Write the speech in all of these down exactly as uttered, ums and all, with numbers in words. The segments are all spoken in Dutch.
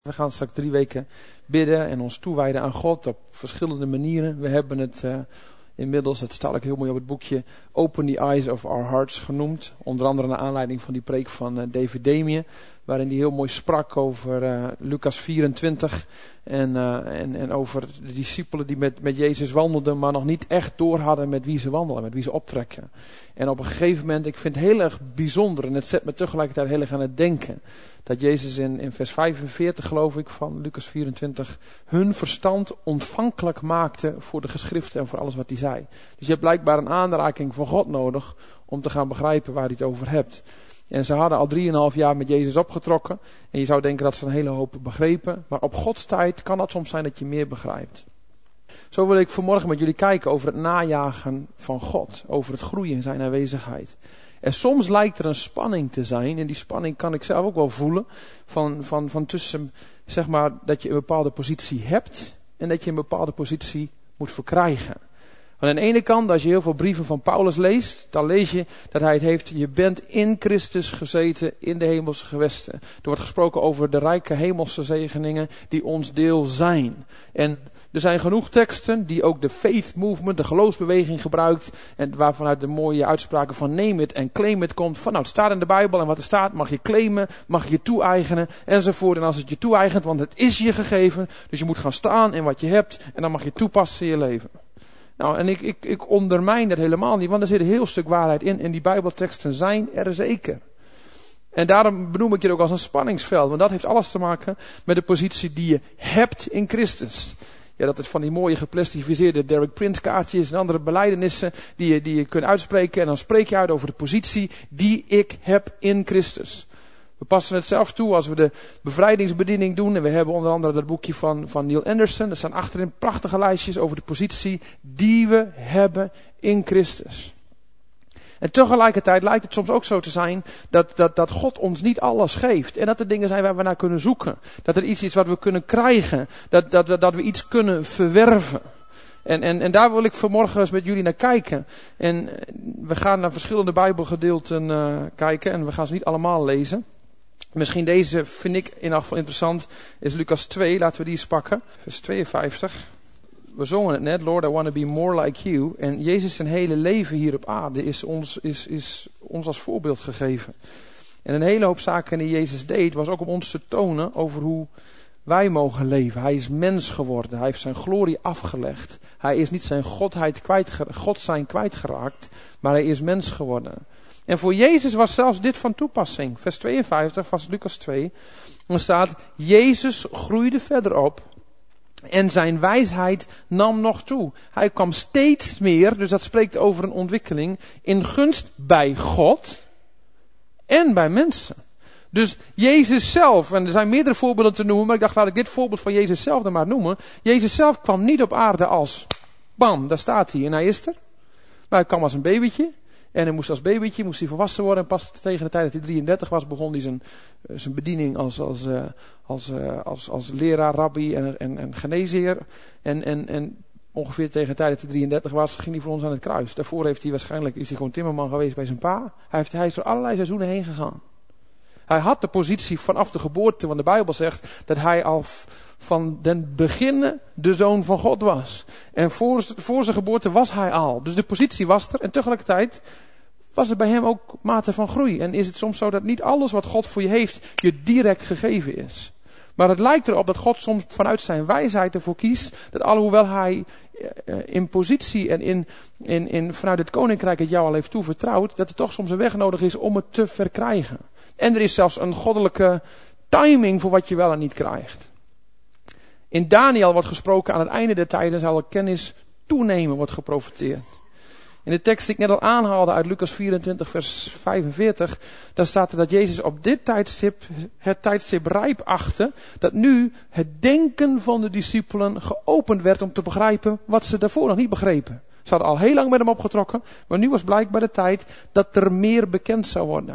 We gaan straks drie weken bidden en ons toewijden aan God op verschillende manieren. We hebben het uh, inmiddels, het staat ook heel mooi op het boekje, Open the Eyes of Our Hearts genoemd. Onder andere naar aanleiding van die preek van uh, David Damien, waarin hij heel mooi sprak over uh, Lucas vierentwintig. En, uh, en, en over de discipelen die met, met Jezus wandelden, maar nog niet echt door hadden met wie ze wandelen, met wie ze optrekken. En op een gegeven moment, ik vind het heel erg bijzonder en het zet me tegelijkertijd heel erg aan het denken. Dat Jezus in, in vers vijfenveertig, geloof ik, van Lucas vierentwintig, hun verstand ontvankelijk maakte voor de geschriften en voor alles wat hij zei. Dus je hebt blijkbaar een aanraking van God nodig om te gaan begrijpen waar hij het over hebt. En ze hadden al drieënhalf jaar met Jezus opgetrokken. En je zou denken dat ze een hele hoop begrepen. Maar op Gods tijd kan het soms zijn dat je meer begrijpt. Zo wil ik vanmorgen met jullie kijken over het najagen van God. Over het groeien in zijn aanwezigheid. En soms lijkt er een spanning te zijn. En die spanning kan ik zelf ook wel voelen. Van, van, van tussen, zeg maar, dat je een bepaalde positie hebt. En dat je een bepaalde positie moet verkrijgen. Aan de ene kant, als je heel veel brieven van Paulus leest, dan lees je dat hij het heeft, je bent in Christus gezeten in de hemelse gewesten. Er wordt gesproken over de rijke hemelse zegeningen die ons deel zijn. En er zijn genoeg teksten die ook de faith movement, de geloofsbeweging gebruikt. En waarvanuit de mooie uitspraken van name it en claim it komt. Van nou, het staat in de Bijbel en wat er staat mag je claimen, mag je toe-eigenen enzovoort. En als het je toe-eigent, want het is je gegeven, dus je moet gaan staan in wat je hebt en dan mag je toepassen in je leven. Nou, en ik, ik, ik ondermijn dat helemaal niet, want er zit een heel stuk waarheid in. En die Bijbelteksten zijn er zeker. En daarom benoem ik je ook als een spanningsveld. Want dat heeft alles te maken met de positie die je hebt in Christus. Ja, dat is van die mooie geplastificeerde Derek Prince kaartjes en andere belijdenissen die je, die je kunt uitspreken. En dan spreek je uit over de positie die ik heb in Christus. We passen het zelf toe als we de bevrijdingsbediening doen. En we hebben onder andere dat boekje van, van Neil Anderson. Er staan achterin prachtige lijstjes over de positie die we hebben in Christus. En tegelijkertijd lijkt het soms ook zo te zijn dat, dat, dat God ons niet alles geeft. En dat er dingen zijn waar we naar kunnen zoeken. Dat er iets is wat we kunnen krijgen. Dat, dat, dat we iets kunnen verwerven. En, en, en daar wil ik vanmorgen eens met jullie naar kijken. En we gaan naar verschillende Bijbelgedeelten uh, kijken. En we gaan ze niet allemaal lezen. Misschien deze vind ik in ieder geval interessant. Is Lucas twee. Laten we die eens pakken. Vers tweeënvijftig. We zongen het net. Lord, I want to be more like you. En Jezus zijn hele leven hier op aarde is ons, is, is ons als voorbeeld gegeven. En een hele hoop zaken die Jezus deed was ook om ons te tonen over hoe wij mogen leven. Hij is mens geworden. Hij heeft zijn glorie afgelegd. Hij is niet zijn godheid kwijtgeraakt, God zijn kwijtgeraakt. Maar hij is mens geworden. En voor Jezus was zelfs dit van toepassing. Vers tweeënvijftig van Lucas twee. Er staat, Jezus groeide verder op. En zijn wijsheid nam nog toe. Hij kwam steeds meer, dus dat spreekt over een ontwikkeling, in gunst bij God en bij mensen. Dus Jezus zelf, en er zijn meerdere voorbeelden te noemen, maar ik dacht laat ik dit voorbeeld van Jezus zelf dan maar noemen. Jezus zelf kwam niet op aarde als, bam, daar staat hij en hij is er. Maar hij kwam als een babytje. En hij moest als babytje, moest hij volwassen worden. En pas tegen de tijd dat hij drieëndertig was, begon hij zijn, zijn bediening als, als, uh, als, uh, als, als leraar, rabbi en, en, en geneesheer. En, en, en ongeveer tegen de tijd dat hij drieëndertig was, ging hij voor ons aan het kruis. Daarvoor heeft hij waarschijnlijk, is hij gewoon timmerman geweest bij zijn pa. Hij, heeft, hij is door allerlei seizoenen heen gegaan. Hij had de positie vanaf de geboorte, want de Bijbel zegt dat hij al van den beginnen de zoon van God was. En voor, voor zijn geboorte was hij al. Dus de positie was er. En tegelijkertijd was er bij hem ook mate van groei. En is het soms zo dat niet alles wat God voor je heeft, je direct gegeven is. Maar het lijkt erop dat God soms vanuit zijn wijsheid ervoor kiest, dat alhoewel hij in positie en in, in, in, vanuit het koninkrijk het jou al heeft toevertrouwd, dat er toch soms een weg nodig is om het te verkrijgen. En er is zelfs een goddelijke timing voor wat je wel en niet krijgt. In Daniel wordt gesproken aan het einde der tijden zal de kennis toenemen, wordt geprofeteerd. In de tekst die ik net al aanhaalde uit Lucas vierentwintig vers vijfenveertig, daar staat er dat Jezus op dit tijdstip het tijdstip rijp achtte, dat nu het denken van de discipelen geopend werd om te begrijpen wat ze daarvoor nog niet begrepen. Ze hadden al heel lang met hem opgetrokken, maar nu was blijkbaar de tijd dat er meer bekend zou worden.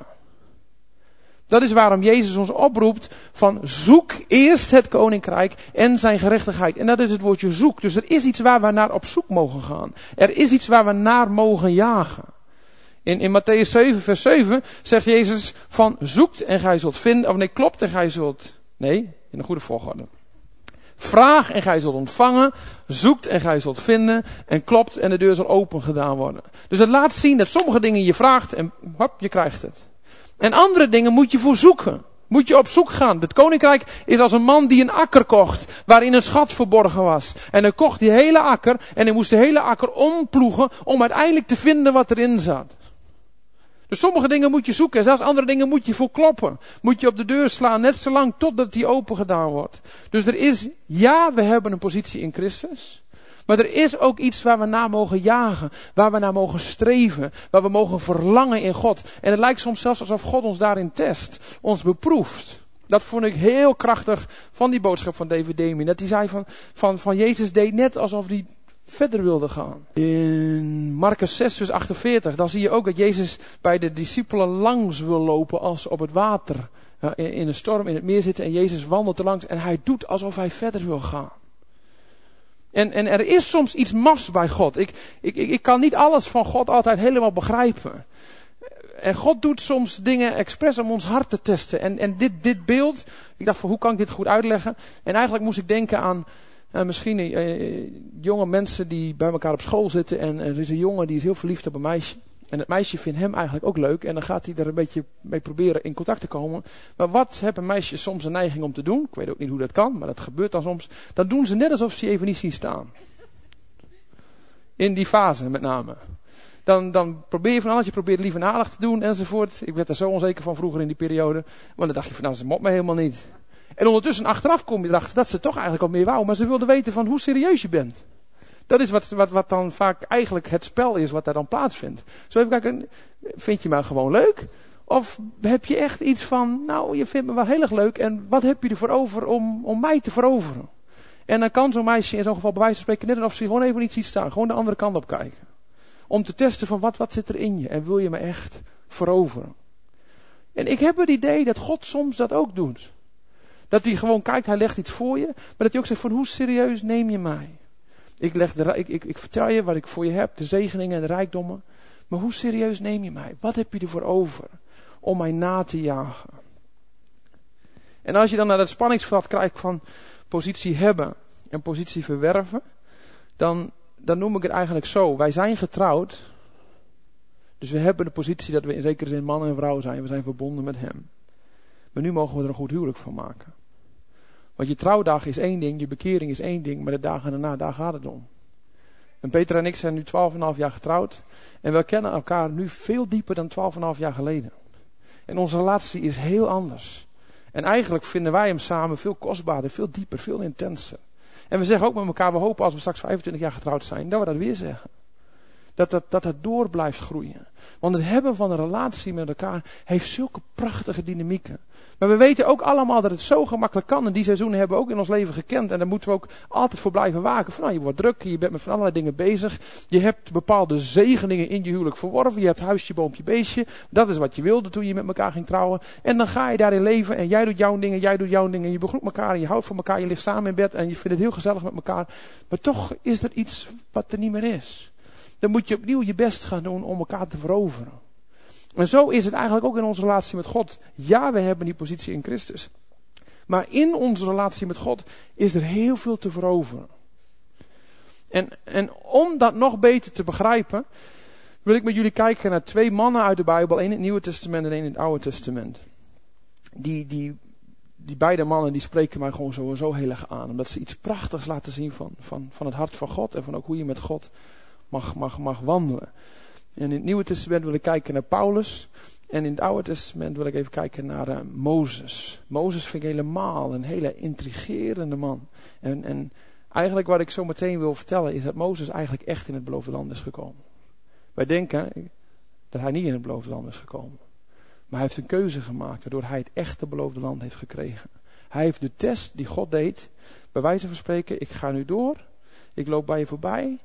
Dat is waarom Jezus ons oproept van zoek eerst het koninkrijk en zijn gerechtigheid. En dat is het woordje zoek. Dus er is iets waar we naar op zoek mogen gaan. Er is iets waar we naar mogen jagen. In, in Matthäus zeven vers zeven zegt Jezus van zoekt en gij zult vinden. Of nee, klopt en gij zult. Nee, In een goede volgorde. Vraag en gij zult ontvangen. Zoekt en gij zult vinden. En klopt en de deur zal open gedaan worden. Dus het laat zien dat sommige dingen je vraagt en hop, je krijgt het. En andere dingen moet je voor zoeken. Moet je op zoek gaan. Het koninkrijk is als een man die een akker kocht. Waarin een schat verborgen was. En hij kocht die hele akker. En hij moest de hele akker omploegen. Om uiteindelijk te vinden wat erin zat. Dus sommige dingen moet je zoeken. En zelfs andere dingen moet je voor kloppen. Moet je op de deur slaan. Net zolang totdat die open gedaan wordt. Dus er is, ja, we hebben een positie in Christus. Maar er is ook iets waar we naar mogen jagen. Waar we naar mogen streven. Waar we mogen verlangen in God. En het lijkt soms zelfs alsof God ons daarin test. Ons beproeft. Dat vond ik heel krachtig van die boodschap van David Demi. Dat hij zei van, van, van Jezus deed net alsof hij verder wilde gaan. In Marcus zes vers achtenveertig. Dan zie je ook dat Jezus bij de discipelen langs wil lopen als op het water. In, in een storm in het meer zitten. En Jezus wandelt er langs. En hij doet alsof hij verder wil gaan. En, en er is soms iets mafs bij God. Ik, ik, ik kan niet alles van God altijd helemaal begrijpen. En God doet soms dingen expres om ons hart te testen. En, en dit, dit beeld, ik dacht van hoe kan ik dit goed uitleggen? En eigenlijk moest ik denken aan uh, misschien uh, jonge mensen die bij elkaar op school zitten. En, en er is een jongen die is heel verliefd op een meisje. En het meisje vindt hem eigenlijk ook leuk. En dan gaat hij er een beetje mee proberen in contact te komen. Maar wat hebben meisjes soms een neiging om te doen? Ik weet ook niet hoe dat kan, maar dat gebeurt dan soms. Dan doen ze net alsof ze je even niet zien staan. In die fase met name. Dan, dan probeer je van alles. Je probeert lief en aardig te doen enzovoort. Ik werd er zo onzeker van vroeger in die periode. Want dan dacht je van, nou, ze mot me helemaal niet. En ondertussen achteraf kom je erachter dat ze toch eigenlijk al meer wou. Maar ze wilde weten van hoe serieus je bent. Dat is wat, wat, wat dan vaak eigenlijk het spel is wat daar dan plaatsvindt. Zo even kijken, vind je mij gewoon leuk? Of heb je echt iets van, nou je vindt me wel heel erg leuk en wat heb je ervoor over om, om mij te veroveren? En dan kan zo'n meisje in zo'n geval bij wijze van spreken net alsof ze gewoon even niet ziet staan. Gewoon de andere kant op kijken. Om te testen van wat, wat zit er in je en wil je me echt veroveren? En ik heb het idee dat God soms dat ook doet. Dat hij gewoon kijkt, hij legt iets voor je. Maar dat hij ook zegt van hoe serieus neem je mij? Ik, leg de, ik, ik, ik vertel je wat ik voor je heb, de zegeningen en de rijkdommen. Maar hoe serieus neem je mij? Wat heb je ervoor over om mij na te jagen? En als je dan naar dat spanningsveld kijkt van positie hebben en positie verwerven. Dan, dan noem ik het eigenlijk zo. Wij zijn getrouwd. Dus we hebben de positie dat we in zekere zin man en vrouw zijn. We zijn verbonden met hem. Maar nu mogen we er een goed huwelijk van maken. Want je trouwdag is één ding, je bekering is één ding, maar de dagen daarna, daar gaat het om. En Peter en ik zijn nu twaalf en een half jaar getrouwd. En we kennen elkaar nu veel dieper dan twaalf en een half jaar geleden. En onze relatie is heel anders. En eigenlijk vinden wij hem samen veel kostbaarder, veel dieper, veel intenser. En we zeggen ook met elkaar, we hopen als we straks vijfentwintig jaar getrouwd zijn, dat we dat weer zeggen. Dat dat, dat het door blijft groeien. Want het hebben van een relatie met elkaar heeft zulke prachtige dynamieken. Maar we weten ook allemaal dat het zo gemakkelijk kan. En die seizoenen hebben we ook in ons leven gekend. En daar moeten we ook altijd voor blijven waken. Van, nou, je wordt druk, je bent met van allerlei dingen bezig. Je hebt bepaalde zegeningen in je huwelijk verworven. Je hebt huisje, boompje, beestje. Dat is wat je wilde toen je met elkaar ging trouwen. En dan ga je daarin leven. En jij doet jouw dingen, jij doet jouw dingen. Je begroet elkaar en je houdt van elkaar. Je ligt samen in bed en je vindt het heel gezellig met elkaar. Maar toch is er iets wat er niet meer is. Dan moet je opnieuw je best gaan doen om elkaar te veroveren. En zo is het eigenlijk ook in onze relatie met God. Ja, we hebben die positie in Christus. Maar in onze relatie met God is er heel veel te veroveren. En, en om dat nog beter te begrijpen, wil ik met jullie kijken naar twee mannen uit de Bijbel. één in het Nieuwe Testament en één in het Oude Testament. Die, die, die beide mannen die spreken mij gewoon sowieso heel erg aan. Omdat ze iets prachtigs laten zien van, van, van het hart van God. En van ook hoe je met God mag, mag, mag wandelen. En in het Nieuwe Testament wil ik kijken naar Paulus. En in het Oude Testament wil ik even kijken naar uh, Mozes. Mozes vind ik helemaal een hele intrigerende man. En, en eigenlijk wat ik zo meteen wil vertellen is dat Mozes eigenlijk echt in het beloofde land is gekomen. Wij denken dat hij niet in het beloofde land is gekomen. Maar hij heeft een keuze gemaakt waardoor hij het echte beloofde land heeft gekregen. Hij heeft de test die God deed, bij wijze van spreken, ik ga nu door, ik loop bij je voorbij.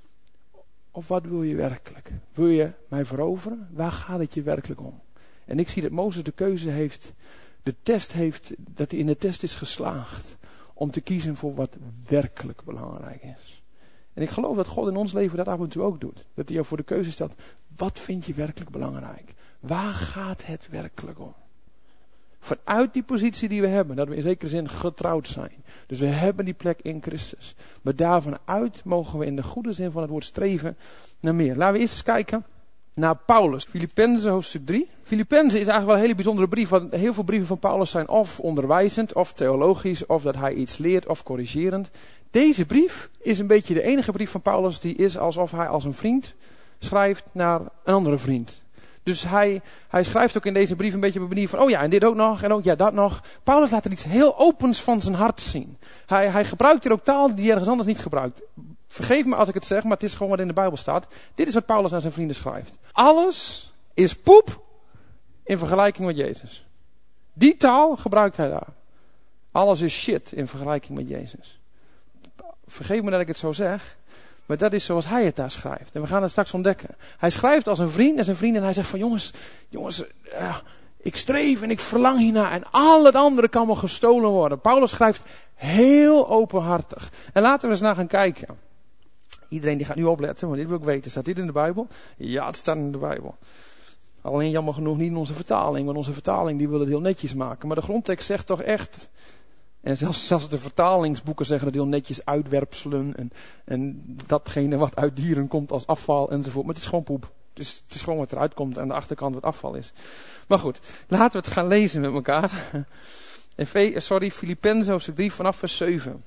Of wat wil je werkelijk? Wil je mij veroveren? Waar gaat het je werkelijk om? En ik zie dat Mozes de keuze heeft, de test heeft, dat hij in de test is geslaagd. Om te kiezen voor wat werkelijk belangrijk is. En ik geloof dat God in ons leven dat af en toe ook doet. Dat hij jou voor de keuze stelt, wat vind je werkelijk belangrijk? Waar gaat het werkelijk om? Vanuit die positie die we hebben, dat we in zekere zin getrouwd zijn. Dus we hebben die plek in Christus. Maar daarvan uit mogen we in de goede zin van het woord streven naar meer. Laten we eerst eens kijken naar Paulus. Filippenzen hoofdstuk drie. Filippenzen is eigenlijk wel een hele bijzondere brief. Want heel veel brieven van Paulus zijn of onderwijzend, of theologisch, of dat hij iets leert, of corrigerend. Deze brief is een beetje de enige brief van Paulus die is alsof hij als een vriend schrijft naar een andere vriend. Dus hij, hij schrijft ook in deze brief een beetje op een manier van, oh ja, en dit ook nog, en ook ja, dat nog. Paulus laat er iets heel opens van zijn hart zien. Hij, hij gebruikt hier ook taal die ergens anders niet gebruikt. Vergeef me als ik het zeg, maar het is gewoon wat in de Bijbel staat. Dit is wat Paulus aan zijn vrienden schrijft. Alles is poep in vergelijking met Jezus. Die taal gebruikt hij daar. Alles is shit in vergelijking met Jezus. Vergeef me dat ik het zo zeg. Maar dat is zoals hij het daar schrijft. En we gaan het straks ontdekken. Hij schrijft als een vriend en zijn vriend. En hij zegt van jongens, jongens, uh, ik streef en ik verlang hiernaar. En al het andere kan me gestolen worden. Paulus schrijft heel openhartig. En laten we eens naar gaan kijken. Iedereen die gaat nu opletten, want dit wil ik weten. Staat dit in de Bijbel? Ja, het staat in de Bijbel. Alleen jammer genoeg niet in onze vertaling. Want onze vertaling die wil het heel netjes maken. Maar de grondtekst zegt toch echt... En zelfs, zelfs de vertalingsboeken zeggen dat heel netjes uitwerpselen. En, en datgene wat uit dieren komt als afval enzovoort. Maar het is gewoon poep. Het is, het is gewoon wat eruit komt aan de achterkant wat afval is. Maar goed, laten we het gaan lezen met elkaar. En, sorry, Filippenzen hoofdstuk drie vanaf vers zeven.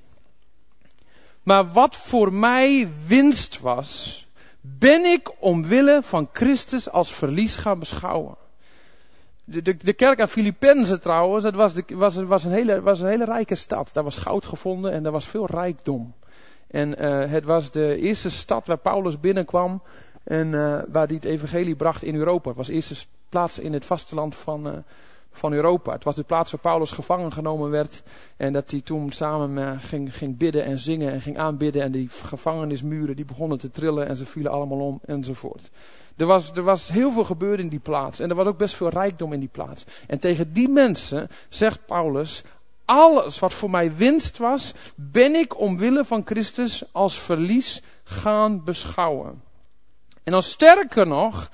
Maar wat voor mij winst was, ben ik omwille van Christus als verlies gaan beschouwen. De, de, de kerk aan Filippenzen trouwens, dat was, de, was, was, een hele, was een hele rijke stad. Daar was goud gevonden en daar was veel rijkdom. En uh, het was de eerste stad waar Paulus binnenkwam en uh, waar hij het evangelie bracht in Europa. Het was de eerste plaats in het vasteland van, uh, van Europa. Het was de plaats waar Paulus gevangen genomen werd. En dat hij toen samen uh, ging, ging bidden en zingen en ging aanbidden. En die gevangenismuren die begonnen te trillen en ze vielen allemaal om enzovoort. Er was, er was heel veel gebeurd in die plaats. En er was ook best veel rijkdom in die plaats. En tegen die mensen zegt Paulus, alles wat voor mij winst was, ben ik omwille van Christus als verlies gaan beschouwen. En dan sterker nog,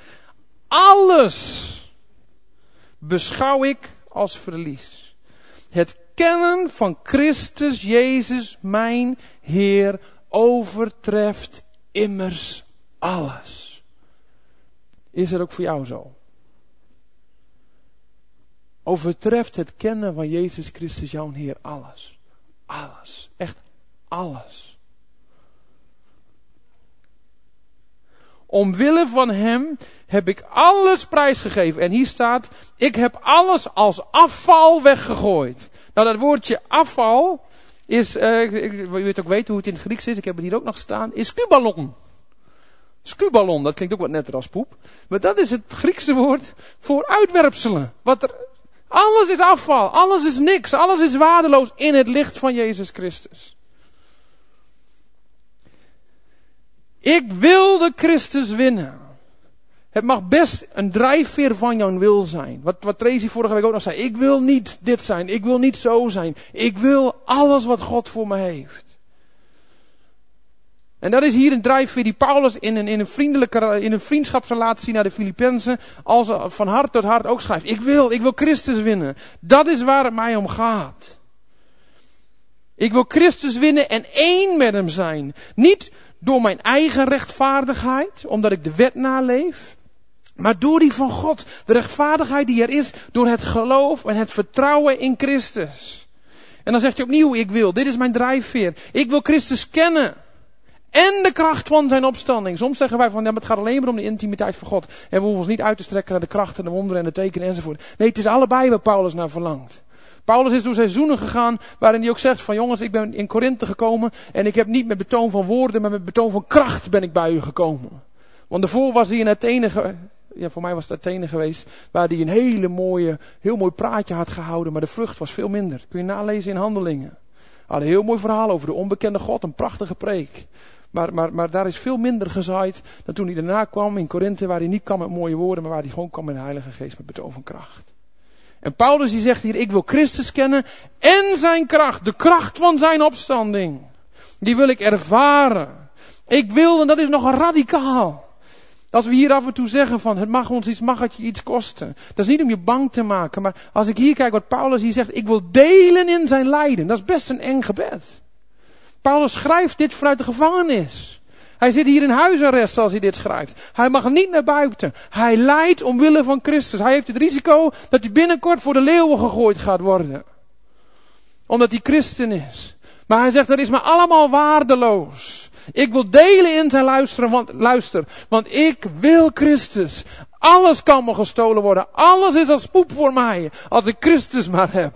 alles beschouw ik als verlies. Het kennen van Christus Jezus, mijn Heer, overtreft immers alles. Is dat ook voor jou zo? Overtreft het kennen van Jezus Christus, jouw Heer, alles. Alles. Echt alles. Omwille van hem heb ik alles prijsgegeven. En hier staat, ik heb alles als afval weggegooid. Nou, dat woordje afval is, uh, je weet ook weten hoe het in het Grieks is, ik heb het hier ook nog staan, is skubalon. Skubalon, dat klinkt ook wat netter als poep. Maar dat is het Griekse woord voor uitwerpselen. Wat er, alles is afval, alles is niks, alles is waardeloos in het licht van Jezus Christus. Ik wilde Christus winnen. Het mag best een drijfveer van jouw wil zijn. Wat, wat Tracy vorige week ook nog zei. Ik wil niet dit zijn, ik wil niet zo zijn. Ik wil alles wat God voor me heeft. En dat is hier een drijfveer die Paulus in een, in een vriendelijke, in een vriendschapsrelatie naar de Filippenzen als van hart tot hart ook schrijft. Ik wil, ik wil Christus winnen. Dat is waar het mij om gaat. Ik wil Christus winnen en één met hem zijn. Niet door mijn eigen rechtvaardigheid, omdat ik de wet naleef. Maar door die van God. De rechtvaardigheid die er is door het geloof en het vertrouwen in Christus. En dan zegt hij opnieuw, ik wil, dit is mijn drijfveer. Ik wil Christus kennen. En de kracht van zijn opstanding. Soms zeggen wij van, ja, maar het gaat alleen maar om de intimiteit van God. En we hoeven ons niet uit te strekken naar de krachten, de wonderen en de tekenen enzovoort. Nee, het is allebei waar Paulus naar verlangt. Paulus is door seizoenen gegaan waarin hij ook zegt van, jongens, ik ben in Korinthe gekomen en ik heb niet met betoon van woorden, maar met betoon van kracht ben ik bij u gekomen. Want daarvoor was hij in Athene, ge- ja, voor mij was het Athene geweest, waar hij een hele mooie, heel mooi praatje had gehouden, maar de vrucht was veel minder. Kun je nalezen in Handelingen. Hij had een heel mooi verhaal over de onbekende God, een prachtige preek. Maar, maar, maar daar is veel minder gezaaid dan toen hij daarna kwam in Korinthe, waar hij niet kwam met mooie woorden, maar waar hij gewoon kwam met de Heilige Geest, met betoon van kracht. En Paulus die zegt hier, ik wil Christus kennen en zijn kracht, de kracht van zijn opstanding. Die wil ik ervaren. Ik wil, en dat is nogal radicaal. Als we hier af en toe zeggen van het mag ons iets, mag het je iets kosten. Dat is niet om je bang te maken. Maar als ik hier kijk wat Paulus hier zegt. Ik wil delen in zijn lijden. Dat is best een eng gebed. Paulus schrijft dit vanuit de gevangenis. Hij zit hier in huisarrest als hij dit schrijft. Hij mag niet naar buiten. Hij lijdt omwille van Christus. Hij heeft het risico dat hij binnenkort voor de leeuwen gegooid gaat worden. Omdat hij christen is. Maar hij zegt dat is me allemaal waardeloos. Ik wil delen in zijn luisteren, want, luister, want ik wil Christus. Alles kan me gestolen worden. Alles is als poep voor mij. Als ik Christus maar heb.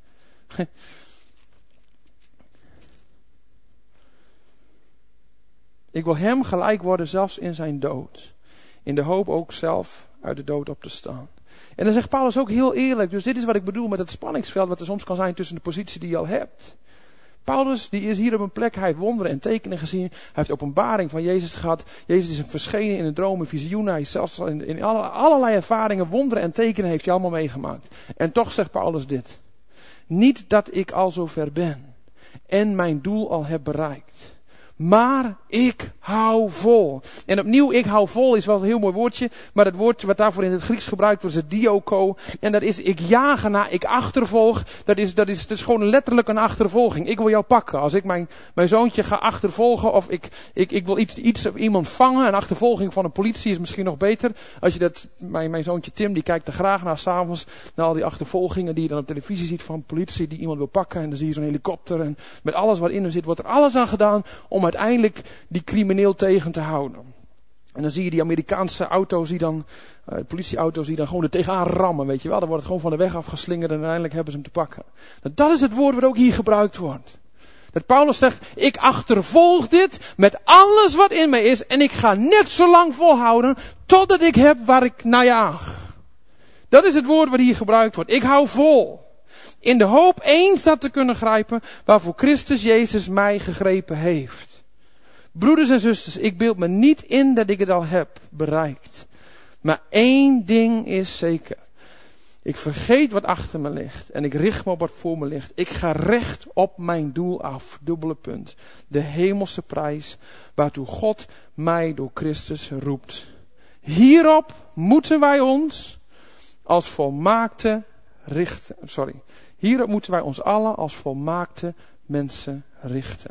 Ik wil hem gelijk worden, zelfs in zijn dood. In de hoop ook zelf uit de dood op te staan. En dan zegt Paulus ook heel eerlijk. Dus dit is wat ik bedoel met het spanningsveld wat er soms kan zijn tussen de positie die je al hebt. Paulus die is hier op een plek, hij heeft wonderen en tekenen gezien. Hij heeft openbaring van Jezus gehad. Jezus is hem verschenen in een droom, in visioenen. Hij is zelfs in, in alle, allerlei ervaringen, wonderen en tekenen heeft hij allemaal meegemaakt. En toch zegt Paulus dit. Niet dat ik al zo ver ben en mijn doel al heb bereikt. Maar ik hou vol. En opnieuw, ik hou vol is wel een heel mooi woordje. Maar het woord wat daarvoor in het Grieks gebruikt wordt is het dioko. En dat is ik jaag ernaar, ik achtervolg. Dat is, dat, is, dat is gewoon letterlijk een achtervolging. Ik wil jou pakken. Als ik mijn, mijn zoontje ga achtervolgen. Of ik, ik, ik wil iets, iets of iemand vangen. Een achtervolging van een politie is misschien nog beter. Als je dat, mijn, mijn zoontje Tim die kijkt er graag naar 's avonds. Naar al die achtervolgingen die je dan op televisie ziet van politie die iemand wil pakken. En dan zie je zo'n helikopter. En met alles wat in er zit wordt er alles aan gedaan om uiteindelijk die crimineel tegen te houden. En dan zie je die Amerikaanse auto's die dan, uh, politieauto's die dan gewoon er tegenaan rammen, weet je wel. Dan wordt het gewoon van de weg afgeslingerd en uiteindelijk hebben ze hem te pakken. Nou, dat is het woord wat ook hier gebruikt wordt. Dat Paulus zegt, ik achtervolg dit met alles wat in me is en ik ga net zo lang volhouden totdat ik heb waar ik naar jaag. Dat is het woord wat hier gebruikt wordt. Ik hou vol. In de hoop eens dat te kunnen grijpen waarvoor Christus Jezus mij gegrepen heeft. Broeders en zusters, ik beeld me niet in dat ik het al heb bereikt. Maar één ding is zeker. Ik vergeet wat achter me ligt en ik richt me op wat voor me ligt. Ik ga recht op mijn doel af. Dubbele punt. De hemelse prijs waartoe God mij door Christus roept. Hierop moeten wij ons als volmaakte richten. Sorry. Hierop moeten wij ons allen als volmaakte mensen richten.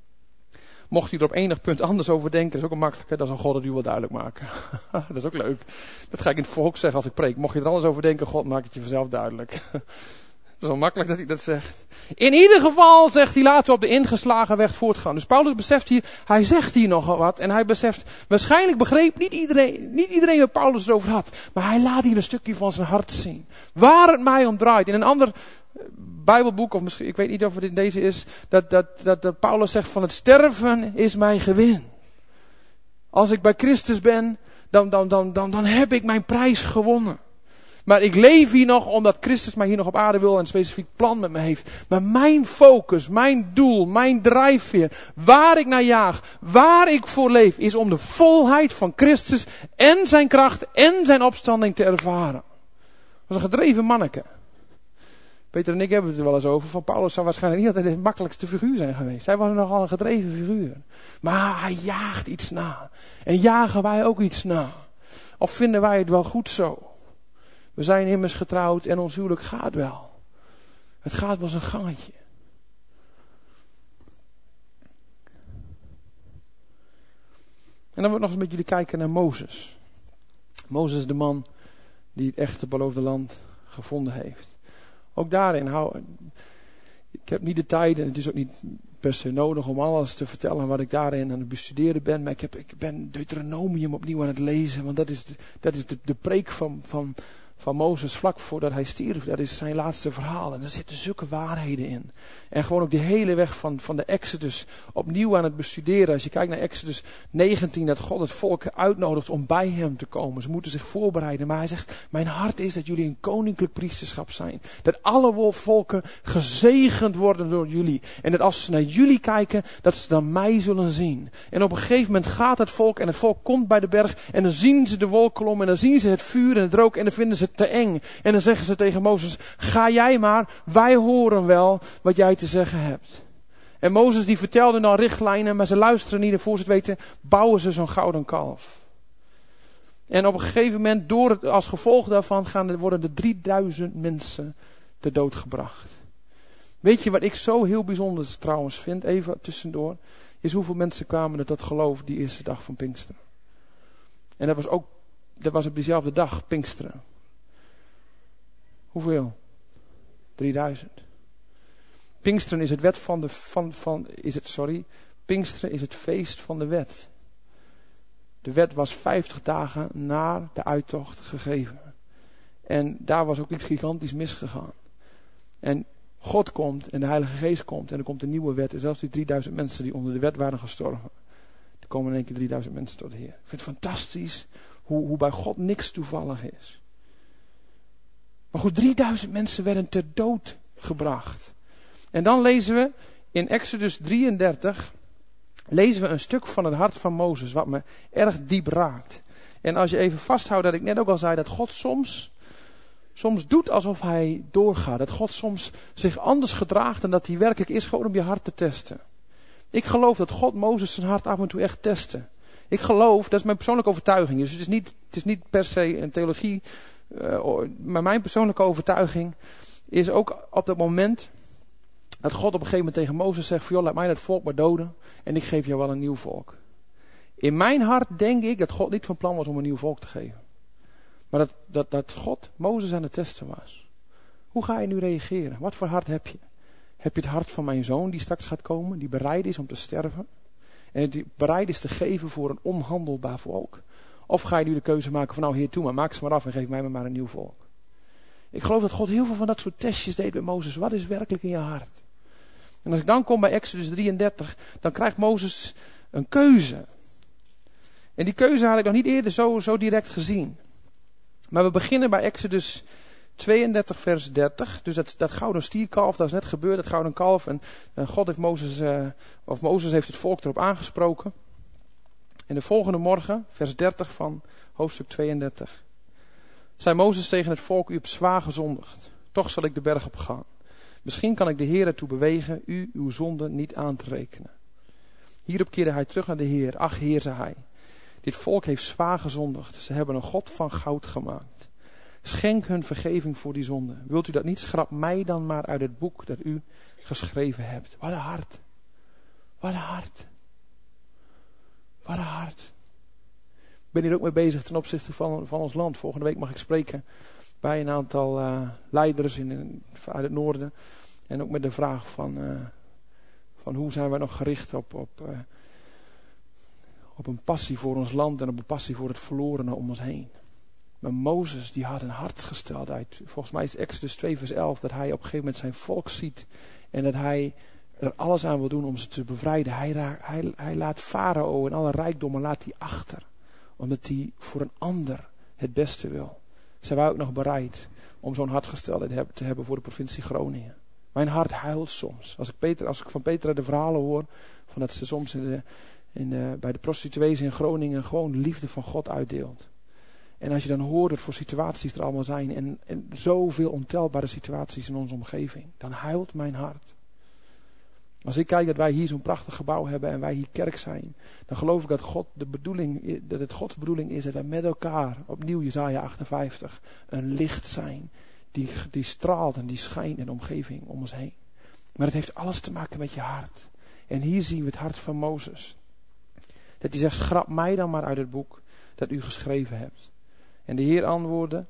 Mocht u er op enig punt anders over denken, dat is ook een makkelijke, dan zal God het u wel duidelijk maken. Dat is ook leuk. Dat ga ik in het volk zeggen als ik preek. Mocht je er anders over denken, God maakt het je vanzelf duidelijk. Dat is wel makkelijk dat hij dat zegt. In ieder geval zegt hij, laten we op de ingeslagen weg voortgaan. Dus Paulus beseft hier, hij zegt hier nogal wat. En hij beseft, waarschijnlijk begreep niet iedereen, niet iedereen wat Paulus erover had. Maar hij laat hier een stukje van zijn hart zien. Waar het mij om draait. In een ander Bijbelboek, of misschien, ik weet niet of het in deze is, dat, dat, dat, dat Paulus zegt van het sterven is mijn gewin. Als ik bij Christus ben, dan, dan, dan, dan, dan heb ik mijn prijs gewonnen. Maar ik leef hier nog omdat Christus mij hier nog op aarde wil en een specifiek plan met me heeft. Maar mijn focus, mijn doel, mijn drijfveer, waar ik naar jaag, waar ik voor leef, is om de volheid van Christus en zijn kracht en zijn opstanding te ervaren. Dat was een gedreven manneke. Peter en ik hebben het er wel eens over. Van Paulus zou waarschijnlijk niet altijd het makkelijkste figuur zijn geweest. Hij was nogal een gedreven figuur. Maar hij jaagt iets na. En jagen wij ook iets na? Of vinden wij het wel goed zo? We zijn immers getrouwd en ons huwelijk gaat wel. Het gaat wel zijn gangetje. En dan wil ik nog eens met jullie kijken naar Mozes. Mozes is de man die het echte beloofde land gevonden heeft. Ook daarin hou. Ik heb niet de tijd en het is ook niet per se nodig om alles te vertellen wat ik daarin aan het bestuderen ben. Maar ik, heb, ik ben Deuteronomium opnieuw aan het lezen. Want dat is de, dat is de, de preek van, van, van Mozes vlak voordat hij stierf. Dat is zijn laatste verhaal. En er zitten zulke waarheden in. En gewoon ook die hele weg van, van de Exodus opnieuw aan het bestuderen. Als je kijkt naar Exodus negentien, dat God het volk uitnodigt om bij hem te komen. Ze moeten zich voorbereiden. Maar hij zegt, mijn hart is dat jullie een koninklijk priesterschap zijn. Dat alle volken gezegend worden door jullie. En dat als ze naar jullie kijken, dat ze dan mij zullen zien. En op een gegeven moment gaat het volk en het volk komt bij de berg. En dan zien ze de wolkolom en dan zien ze het vuur en het rook. En dan vinden ze het te eng. En dan zeggen ze tegen Mozes, ga jij maar, wij horen wel wat jij te zeggen hebt. En Mozes die vertelde nou richtlijnen, maar ze luisteren niet en voor ze het weten bouwen ze zo'n gouden kalf. En op een gegeven moment, door het, als gevolg daarvan, gaan er, worden er drieduizend mensen ter dood gebracht. Weet je wat ik zo heel bijzonder trouwens vind, even tussendoor, is hoeveel mensen kwamen er tot geloof die eerste dag van Pinksteren. En dat was ook, dat was op diezelfde dag, Pinksteren. Hoeveel? drieduizend. Pinksteren is het wet van de, van, van, is het, sorry, Pinksteren is het feest van de wet. De wet was vijftig dagen na de uittocht gegeven. En daar was ook iets gigantisch misgegaan. En God komt en de Heilige Geest komt en er komt een nieuwe wet. En zelfs die drieduizend mensen die onder de wet waren gestorven. Er komen in één keer drieduizend mensen tot de Heer. Ik vind het fantastisch hoe, hoe bij God niks toevallig is. Maar goed, drieduizend mensen werden ter dood gebracht. En dan lezen we in Exodus drieëndertig, lezen we een stuk van het hart van Mozes, wat me erg diep raakt. En als je even vasthoudt dat ik net ook al zei, dat God soms, soms doet alsof hij doorgaat. Dat God soms zich anders gedraagt dan dat hij werkelijk is, gewoon om je hart te testen. Ik geloof dat God Mozes zijn hart af en toe echt testte. Ik geloof, dat is mijn persoonlijke overtuiging, dus het is niet, het is niet per se een theologie, uh, maar mijn persoonlijke overtuiging is ook op dat moment dat God op een gegeven moment tegen Mozes zegt, joh, laat mij dat volk maar doden en ik geef jou wel een nieuw volk. In mijn hart denk ik dat God niet van plan was om een nieuw volk te geven. Maar dat, dat, dat God Mozes aan het testen was. Hoe ga je nu reageren? Wat voor hart heb je? Heb je het hart van mijn zoon die straks gaat komen, die bereid is om te sterven? En die bereid is te geven voor een onhandelbaar volk? Of ga je nu de keuze maken van nou Heer, toe maar, maak ze maar af en geef mij maar een nieuw volk? Ik geloof dat God heel veel van dat soort testjes deed bij Mozes. Wat is werkelijk in je hart? En als ik dan kom bij Exodus drieëndertig, dan krijgt Mozes een keuze. En die keuze had ik nog niet eerder zo, zo direct gezien. Maar we beginnen bij Exodus tweeëndertig vers dertig. Dus dat, dat gouden stierkalf, dat is net gebeurd, dat gouden kalf. En, en God heeft Mozes, uh, of Mozes heeft het volk erop aangesproken. En de volgende morgen, vers dertig van hoofdstuk tweeëndertig. Zei Mozes tegen het volk, u hebt zwaar gezondigd. Toch zal ik de berg op gaan. Misschien kan ik de Heer ertoe bewegen u uw zonde niet aan te rekenen. Hierop keerde hij terug naar de Heer. Ach Heer, zei hij. Dit volk heeft zwaar gezondigd. Ze hebben een God van goud gemaakt. Schenk hun vergeving voor die zonde. Wilt u dat niet? Schrap mij dan maar uit het boek dat u geschreven hebt. Wat een hart. Wat een hart. Wat een hart. Ik ben hier ook mee bezig ten opzichte van, van ons land. Volgende week mag ik spreken bij een aantal uh, leiders in, in, uit het noorden. En ook met de vraag van, uh, van hoe zijn wij nog gericht op, op, uh, op een passie voor ons land en op een passie voor het verlorene om ons heen. Maar Mozes die had een hart gesteld uit, volgens mij is Exodus twee vers elf, dat hij op een gegeven moment zijn volk ziet en dat hij er alles aan wil doen om ze te bevrijden. Hij, hij, hij laat Farao en alle rijkdommen laat hij achter, omdat hij voor een ander het beste wil. Zijn wij ook nog bereid om zo'n hartgesteldheid te hebben voor de provincie Groningen? Mijn hart huilt soms. Als ik, Peter, als ik van Petra de verhalen hoor, van dat ze soms in de, in de, bij de prostituees in Groningen gewoon de liefde van God uitdeelt. En als je dan hoort wat voor situaties er allemaal zijn en, en zoveel ontelbare situaties in onze omgeving, dan huilt mijn hart. Als ik kijk dat wij hier zo'n prachtig gebouw hebben en wij hier kerk zijn, dan geloof ik dat, God de bedoeling, dat het Gods bedoeling is dat wij met elkaar, opnieuw Jesaja achtenvijftig, een licht zijn die, die straalt en die schijnt in de omgeving om ons heen. Maar het heeft alles te maken met je hart. En hier zien we het hart van Mozes. Dat hij zegt, schrap mij dan maar uit het boek dat u geschreven hebt. En de Heer antwoordde,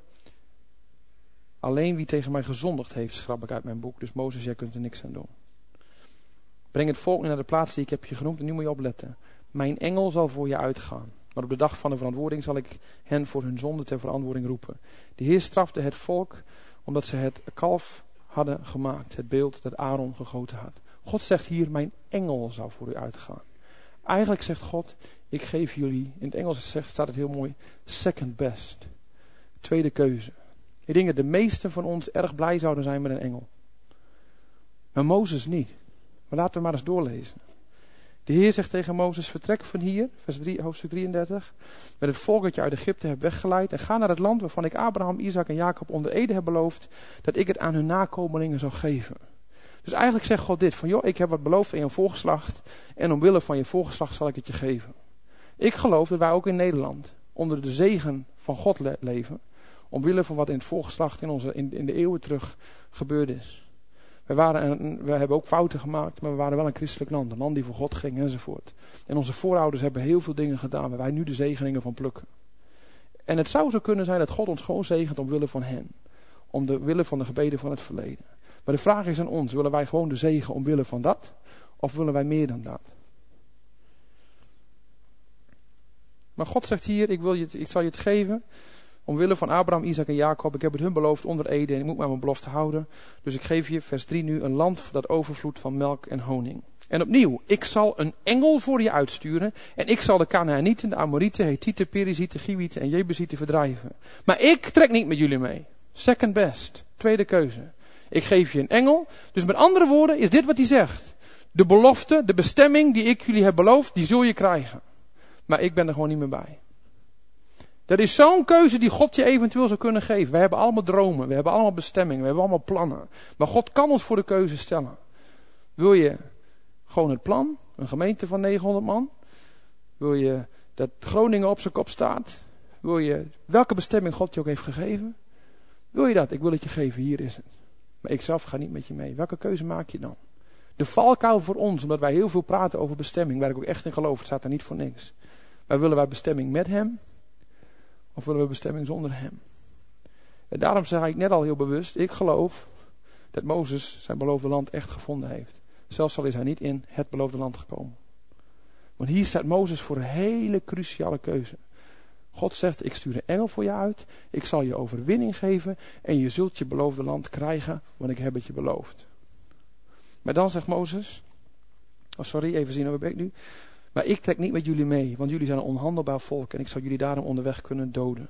alleen wie tegen mij gezondigd heeft, schrap ik uit mijn boek. Dus Mozes, jij kunt er niks aan doen. Breng het volk nu naar de plaats die ik heb je genoemd en nu moet je opletten. Mijn engel zal voor je uitgaan. Maar op de dag van de verantwoording zal ik hen voor hun zonde ter verantwoording roepen. De Heer strafte het volk omdat ze het kalf hadden gemaakt. Het beeld dat Aaron gegoten had. God zegt hier, mijn engel zal voor u uitgaan. Eigenlijk zegt God, ik geef jullie, in het Engels zegt, staat het heel mooi, second best. Tweede keuze. Ik denk dat de meesten van ons erg blij zouden zijn met een engel. Maar Mozes niet. Maar laten we maar eens doorlezen. De Heer zegt tegen Mozes, vertrek van hier, vers drie, hoofdstuk drieëndertig, met het volk dat je uit Egypte hebt weggeleid en ga naar het land waarvan ik Abraham, Isaac en Jacob onder ede heb beloofd, dat ik het aan hun nakomelingen zou geven. Dus eigenlijk zegt God dit, van joh, ik heb wat beloofd aan je voorgeslacht en omwille van je voorgeslacht zal ik het je geven. Ik geloof dat wij ook in Nederland onder de zegen van God le- leven. Omwille van wat in het voorgeslacht in, onze, in, in de eeuwen terug gebeurd is. We, waren een, we hebben ook fouten gemaakt, maar we waren wel een christelijk land. Een land die voor God ging enzovoort. En onze voorouders hebben heel veel dingen gedaan waar wij nu de zegeningen van plukken. En het zou zo kunnen zijn dat God ons gewoon zegent omwille van hen. Om de wille van de gebeden van het verleden. Maar de vraag is aan ons, willen wij gewoon de zegen omwille van dat? Of willen wij meer dan dat? Maar God zegt hier, ik, wil je het, ik zal je het geven. Omwille van Abraham, Isaac en Jacob. Ik heb het hun beloofd onder ede en ik moet maar mijn belofte houden. Dus ik geef je, vers drie nu, een land dat overvloedt van melk en honing. En opnieuw, ik zal een engel voor je uitsturen. En ik zal de Kanaanieten, de Amorieten, Hethieten, Perizieten, Giwieten en Jebusieten verdrijven. Maar ik trek niet met jullie mee. Second best. Tweede keuze. Ik geef je een engel. Dus met andere woorden is dit wat hij zegt. De belofte, de bestemming die ik jullie heb beloofd, die zul je krijgen. Maar ik ben er gewoon niet meer bij. Dat is zo'n keuze die God je eventueel zou kunnen geven. We hebben allemaal dromen, we hebben allemaal bestemmingen, we hebben allemaal plannen. Maar God kan ons voor de keuze stellen. Wil je gewoon het plan, een gemeente van negenhonderd man? Wil je dat Groningen op zijn kop staat? Wil je welke bestemming God je ook heeft gegeven? Wil je dat? Ik wil het je geven, hier is het. Maar ik zelf ga niet met je mee. Welke keuze maak je dan? De valkuil voor ons, omdat wij heel veel praten over bestemming, waar ik ook echt in geloof, het staat er niet voor niks. Maar willen wij bestemming met hem? Of willen we bestemming zonder hem? En daarom zei ik net al heel bewust, ik geloof dat Mozes zijn beloofde land echt gevonden heeft. Zelfs al is hij niet in het beloofde land gekomen. Want hier staat Mozes voor een hele cruciale keuze. God zegt, ik stuur een engel voor je uit. Ik zal je overwinning geven. En je zult je beloofde land krijgen, want ik heb het je beloofd. Maar dan zegt Mozes, oh sorry, even zien hoe ben ik nu. Maar ik trek niet met jullie mee, want jullie zijn een onhandelbaar volk en ik zal jullie daarom onderweg kunnen doden.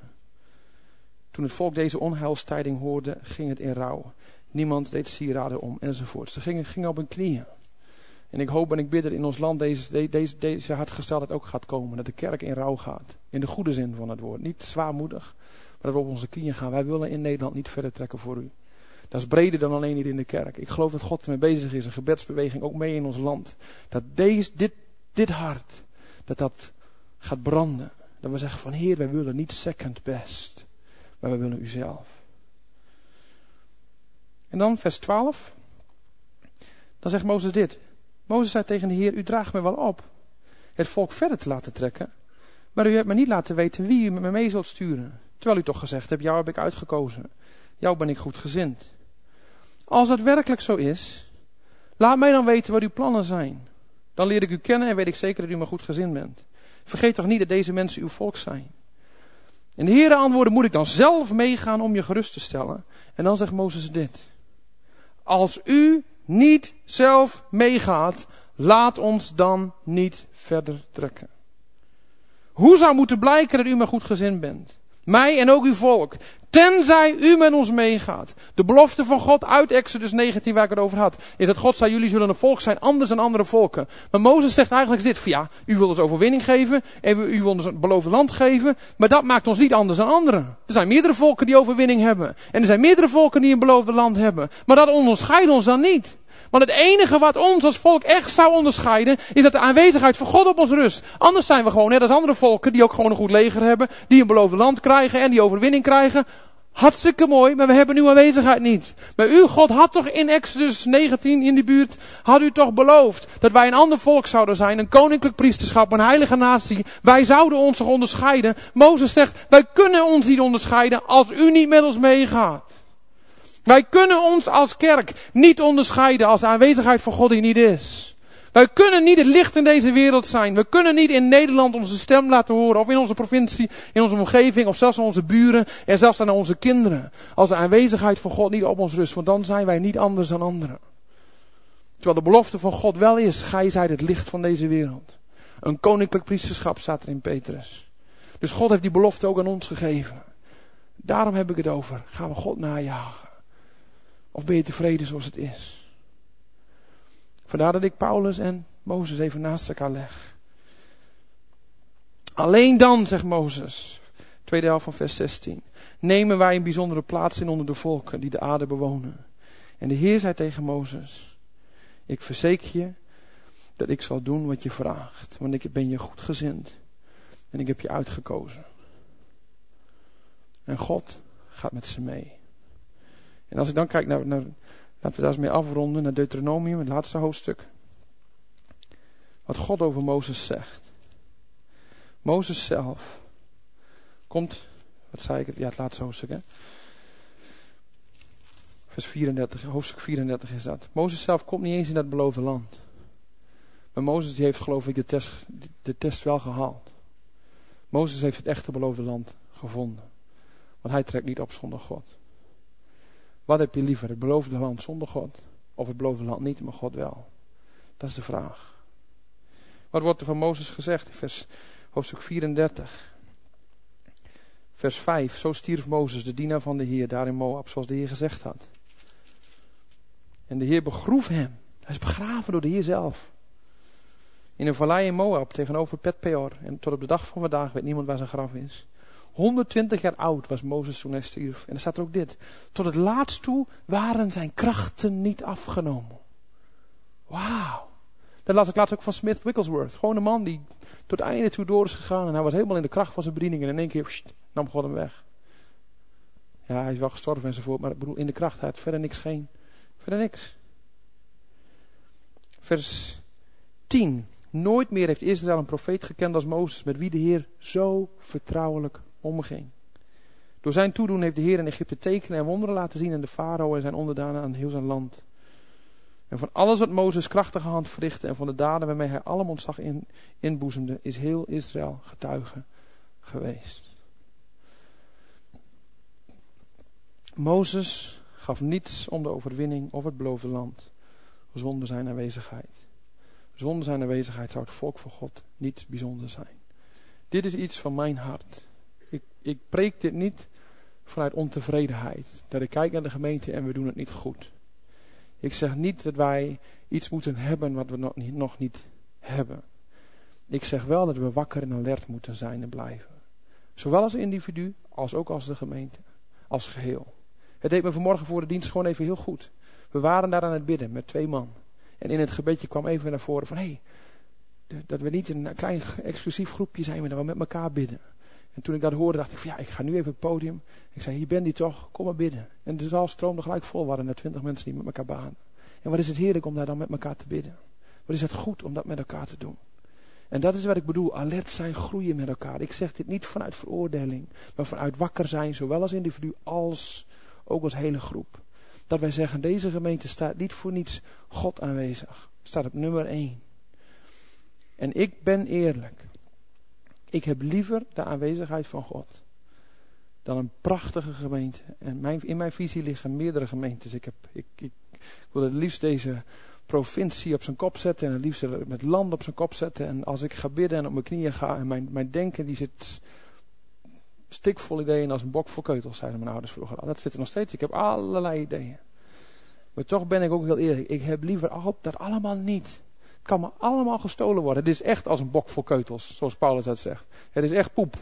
Toen het volk deze onheilstijding hoorde, ging het in rouw. Niemand deed sieraden om, enzovoort. Ze gingen, gingen op hun knieën. En ik hoop en ik bid dat in ons land deze, deze, deze hartsgesteldheid ook gaat komen. Dat de kerk in rouw gaat. In de goede zin van het woord. Niet zwaarmoedig, maar dat we op onze knieën gaan. Wij willen in Nederland niet verder trekken voor u. Dat is breder dan alleen hier in de kerk. Ik geloof dat God ermee bezig is, een gebedsbeweging ook mee in ons land. Dat deze, dit, dit hart, dat dat gaat branden. Dat we zeggen van Heer, wij willen niet second best, maar wij willen u zelf. En dan vers twaalf. Dan zegt Mozes dit. Mozes zei tegen de Heer, u draagt me wel op het volk verder te laten trekken. Maar u hebt me niet laten weten wie u met me mee zult sturen. Terwijl u toch gezegd hebt, jou heb ik uitgekozen. Jou ben ik goedgezind. Als dat werkelijk zo is, laat mij dan weten wat uw plannen zijn. Dan leer ik u kennen en weet ik zeker dat u me goedgezind bent. Vergeet toch niet dat deze mensen uw volk zijn. En de Heere antwoordde, moet ik dan zelf meegaan om je gerust te stellen? En dan zegt Mozes dit. Als u niet zelf meegaat, laat ons dan niet verder trekken. Hoe zou moeten blijken dat u me goedgezind bent? Mij en ook uw volk. Tenzij u met ons meegaat. De belofte van God uit Exodus negentien waar ik het over had. Is dat God zei, jullie zullen een volk zijn anders dan andere volken. Maar Mozes zegt eigenlijk dit. Van ja, u wil ons overwinning geven. En u wil ons een beloofde land geven. Maar dat maakt ons niet anders dan anderen. Er zijn meerdere volken die overwinning hebben. En er zijn meerdere volken die een beloofde land hebben. Maar dat onderscheidt ons dan niet. Want het enige wat ons als volk echt zou onderscheiden, is dat de aanwezigheid van God op ons rust. Anders zijn we gewoon net als andere volken, die ook gewoon een goed leger hebben, die een beloofde land krijgen en die overwinning krijgen. Hartstikke mooi, maar we hebben uw aanwezigheid niet. Maar uw God had toch in Exodus negentien in die buurt, had u toch beloofd dat wij een ander volk zouden zijn, een koninklijk priesterschap, een heilige natie. Wij zouden ons toch onderscheiden. Mozes zegt, wij kunnen ons niet onderscheiden als u niet met ons meegaat. Wij kunnen ons als kerk niet onderscheiden als de aanwezigheid van God die niet is. Wij kunnen niet het licht in deze wereld zijn. We kunnen niet in Nederland onze stem laten horen. Of in onze provincie, in onze omgeving. Of zelfs aan onze buren. En zelfs aan onze kinderen. Als de aanwezigheid van God niet op ons rust. Want dan zijn wij niet anders dan anderen. Terwijl de belofte van God wel is. Gij zijt het licht van deze wereld. Een koninklijk priesterschap staat er in Petrus. Dus God heeft die belofte ook aan ons gegeven. Daarom heb ik het over. Gaan we God najagen? Of ben je tevreden zoals het is? Vandaar dat ik Paulus en Mozes even naast elkaar leg. Alleen dan, zegt Mozes, tweede helft van vers zestien, nemen wij een bijzondere plaats in onder de volken die de aarde bewonen. En de Heer zei tegen Mozes, ik verzeker je dat ik zal doen wat je vraagt, want ik ben je goedgezind en ik heb je uitgekozen. En God gaat met ze mee. En als ik dan kijk naar, naar laten we daar eens mee afronden, naar Deuteronomium, het laatste hoofdstuk. Wat God over Mozes zegt. Mozes zelf komt, wat zei ik, ja het laatste hoofdstuk hè. Vers vierendertig, hoofdstuk vierendertig is dat. Mozes zelf komt niet eens in dat beloofde land. Maar Mozes die heeft geloof ik de test, de test wel gehaald. Mozes heeft het echte beloofde land gevonden. Want hij trekt niet op zonder God. Wat heb je liever, het beloofde land zonder God? Of het beloofde land niet, maar God wel? Dat is de vraag. Wat wordt er van Mozes gezegd in vers, hoofdstuk vierendertig? Vers vijf. Zo stierf Mozes, de dienaar van de Heer, daar in Moab, zoals de Heer gezegd had. En de Heer begroef hem. Hij is begraven door de Heer zelf. In een vallei in Moab, tegenover Bet-peor. En tot op de dag van vandaag weet niemand waar zijn graf is. honderdtwintig jaar oud was Mozes toen hij stierf. En er staat er ook dit. Tot het laatst toe waren zijn krachten niet afgenomen. Wauw. Dat las ik laatst ook van Smith Wigglesworth. Gewoon een man die tot het einde toe door is gegaan. En hij was helemaal in de kracht van zijn bediening. En in één keer pssst, nam God hem weg. Ja, hij is wel gestorven enzovoort. Maar ik bedoel, in de kracht. Hij had verder niks geen. Verder niks. Vers tien. Nooit meer heeft Israël een profeet gekend als Mozes, met wie de Heer zo vertrouwelijk omging. Door zijn toedoen heeft de Heer in Egypte tekenen en wonderen laten zien aan de farao en zijn onderdanen aan heel zijn land. En van alles wat Mozes krachtige hand verrichtte en van de daden waarmee hij allemaal ontzag in, inboezemde, is heel Israël getuige geweest. Mozes gaf niets om de overwinning of het beloofde land, zonder zijn aanwezigheid. Zonder zijn aanwezigheid zou het volk van God niet bijzonder zijn. Dit is iets van mijn hart. Ik, ik preek dit niet vanuit ontevredenheid. Dat ik kijk naar de gemeente en we doen het niet goed. Ik zeg niet dat wij iets moeten hebben wat we nog niet, nog niet hebben. Ik zeg wel dat we wakker en alert moeten zijn en blijven. Zowel als individu, als ook als de gemeente. Als geheel. Het deed me vanmorgen voor de dienst gewoon even heel goed. We waren daar aan het bidden met twee man. En in het gebedje kwam even naar voren van, hé, hey, dat we niet een klein exclusief groepje zijn, maar dat we met elkaar bidden. En toen ik dat hoorde, dacht ik van, ja, ik ga nu even op het podium. Ik zei, hier ben je toch, kom maar bidden. En de zaal stroomde gelijk vol, waren er twintig mensen die met elkaar baden. En wat is het heerlijk om daar dan met elkaar te bidden. Wat is het goed om dat met elkaar te doen. En dat is wat ik bedoel, alert zijn, groeien met elkaar. Ik zeg dit niet vanuit veroordeling, maar vanuit wakker zijn, zowel als individu als ook als hele groep. Dat wij zeggen, deze gemeente staat niet voor niets God aanwezig. Staat op nummer één. En ik ben eerlijk. Ik heb liever de aanwezigheid van God dan een prachtige gemeente. En mijn, in mijn visie liggen meerdere gemeentes. Ik, heb, ik, ik, ik wil het liefst deze provincie op zijn kop zetten. En het liefst met land op zijn kop zetten. En als ik ga bidden en op mijn knieën ga. En mijn, mijn denken die zit stikvol ideeën als een bok voor keutels, zeiden mijn ouders vroeger. Dat zit er nog steeds. Ik heb allerlei ideeën. Maar toch ben ik ook heel eerlijk. Ik heb liever al, dat allemaal niet. Het kan me allemaal gestolen worden. Het is echt als een bok voor keutels, zoals Paulus dat zegt. Het is echt poep.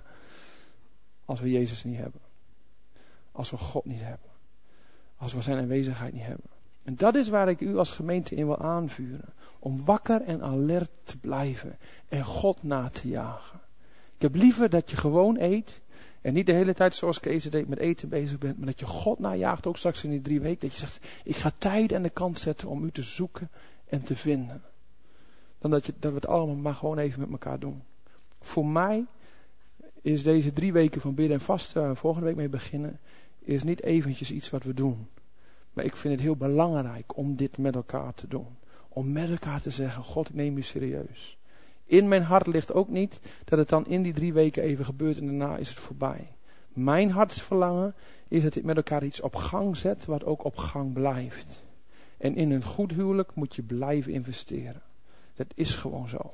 Als we Jezus niet hebben. Als we God niet hebben. Als we zijn aanwezigheid niet hebben. En dat is waar ik u als gemeente in wil aanvuren. Om wakker en alert te blijven. En God na te jagen. Ik heb liever dat je gewoon eet. En niet de hele tijd zoals Kees deed met eten bezig bent. Maar dat je God najaagt ook straks in die drie weken. Dat je zegt, ik ga tijd aan de kant zetten om u te zoeken en te vinden. Dan dat, je, dat we het allemaal maar gewoon even met elkaar doen. Voor mij is deze drie weken van bidden en vasten, waar we volgende week mee beginnen, is niet eventjes iets wat we doen. Maar ik vind het heel belangrijk om dit met elkaar te doen. Om met elkaar te zeggen, God, ik neem u serieus. In mijn hart ligt ook niet dat het dan in die drie weken even gebeurt en daarna is het voorbij. Mijn hartsverlangen is dat dit met elkaar iets op gang zet wat ook op gang blijft. En in een goed huwelijk moet je blijven investeren. Dat is gewoon zo.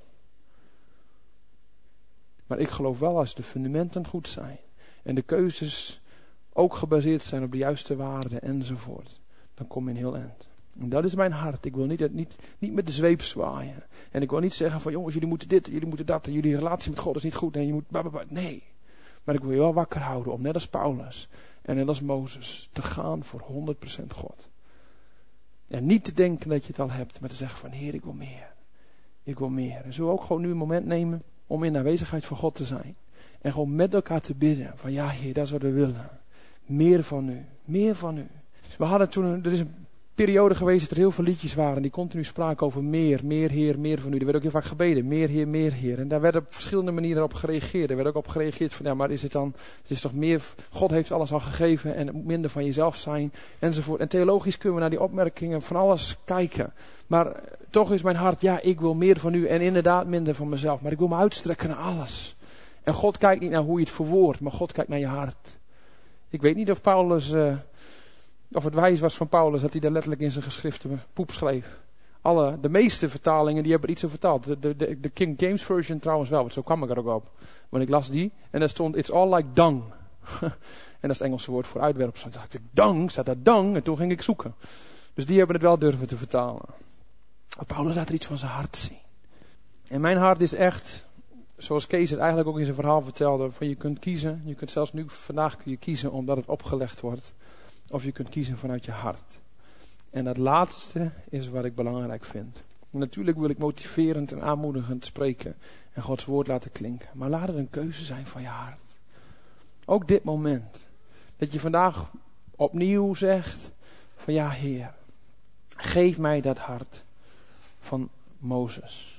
Maar ik geloof wel als de fundamenten goed zijn. En de keuzes ook gebaseerd zijn op de juiste waarden enzovoort. Dan kom je in heel eind. En dat is mijn hart. Ik wil niet, niet, niet met de zweep zwaaien. En ik wil niet zeggen van jongens, jullie moeten dit, jullie moeten dat. En jullie relatie met God is niet goed. En je moet bababa. Nee. Maar ik wil je wel wakker houden om net als Paulus en net als Mozes te gaan voor honderd procent God. En niet te denken dat je het al hebt, maar te zeggen van Heer, ik wil meer. Ik wil meer. En zullen we ook gewoon nu een moment nemen om in de aanwezigheid van God te zijn. En gewoon met elkaar te bidden. Van ja, Heer, dat is wat we willen. Meer van u. Meer van u. We hadden toen, er is een periode geweest dat er heel veel liedjes waren. Die continu spraken over meer, meer Heer, meer van u. Er werd ook heel vaak gebeden. Meer Heer, meer Heer. En daar werd op verschillende manieren op gereageerd. Er werd ook op gereageerd van ja, maar is het dan, het is toch meer, God heeft alles al gegeven en het moet minder van jezelf zijn. Enzovoort. En theologisch kunnen we naar die opmerkingen van alles kijken. Maar toch is mijn hart, ja, ik wil meer van u en inderdaad minder van mezelf. Maar ik wil me uitstrekken naar alles. En God kijkt niet naar hoe je het verwoordt, maar God kijkt naar je hart. Ik weet niet of Paulus, uh, of het wijs was van Paulus dat hij daar letterlijk in zijn geschriften poep schreef. Alle, de meeste vertalingen die hebben er iets over vertaald. De, de, de, de King James Version trouwens wel, want zo kwam ik er ook op. Want ik las die en daar stond, it's all like dung. En dat is het Engelse woord voor uitwerpsel. Toen dacht ik, dung, staat daar dung? En toen ging ik zoeken. Dus die hebben het wel durven te vertalen. Maar Paulus laat er iets van zijn hart zien. En mijn hart is echt, zoals Kees het eigenlijk ook in zijn verhaal vertelde, van je kunt kiezen. Je kunt zelfs nu, vandaag kun je kiezen omdat het opgelegd wordt. Of je kunt kiezen vanuit je hart. En dat laatste is wat ik belangrijk vind. En natuurlijk wil ik motiverend en aanmoedigend spreken en Gods woord laten klinken. Maar laat het een keuze zijn van je hart. Ook dit moment. Dat je vandaag opnieuw zegt van ja, Heer, geef mij dat hart van Mozes.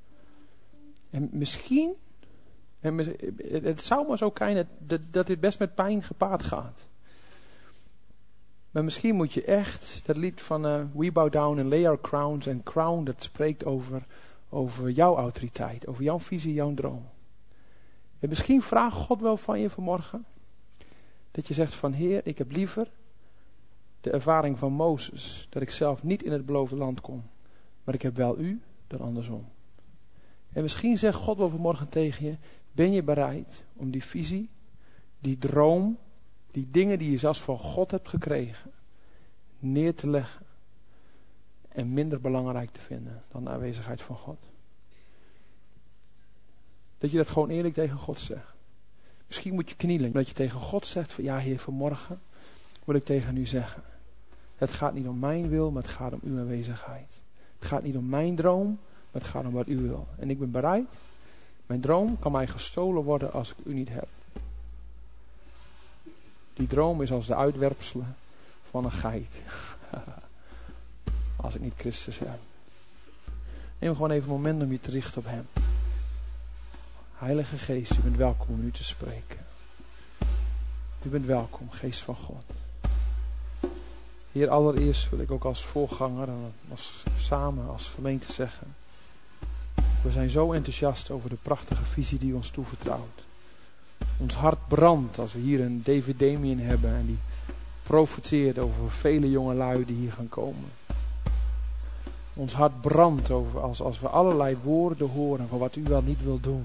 En misschien, en het zou maar zo zijn dat, dat dit best met pijn gepaard gaat. Maar misschien moet je echt, dat lied van uh, We Bow Down and Lay Our Crowns. En Crown, dat spreekt over, over jouw autoriteit, over jouw visie, jouw droom. En misschien vraagt God wel van je vanmorgen. Dat je zegt van Heer, ik heb liever de ervaring van Mozes. Dat ik zelf niet in het beloofde land kom. Maar ik heb wel u, dan andersom. En misschien zegt God wel vanmorgen tegen je. Ben je bereid om die visie, die droom, die dingen die je zelfs van God hebt gekregen, neer te leggen. En minder belangrijk te vinden dan de aanwezigheid van God. Dat je dat gewoon eerlijk tegen God zegt. Misschien moet je knielen. Dat je tegen God zegt van ja Heer, vanmorgen wil ik tegen u zeggen. Het gaat niet om mijn wil, maar het gaat om uw aanwezigheid. Het gaat niet om mijn droom, maar het gaat om wat u wil. En ik ben bereid. Mijn droom kan mij gestolen worden als ik u niet heb. Die droom is als de uitwerpselen van een geit. Als ik niet Christus heb. Neem gewoon even een moment om je te richten op hem. Heilige Geest, u bent welkom om nu te spreken. U bent welkom, Geest van God. Heer, allereerst wil ik ook als voorganger en als, samen als gemeente zeggen. We zijn zo enthousiast over de prachtige visie die u ons toevertrouwt. Ons hart brandt als we hier een David Damien hebben en die profeteert over vele jonge lui die hier gaan komen. Ons hart brandt over als, als we allerlei woorden horen van wat u wel niet wil doen.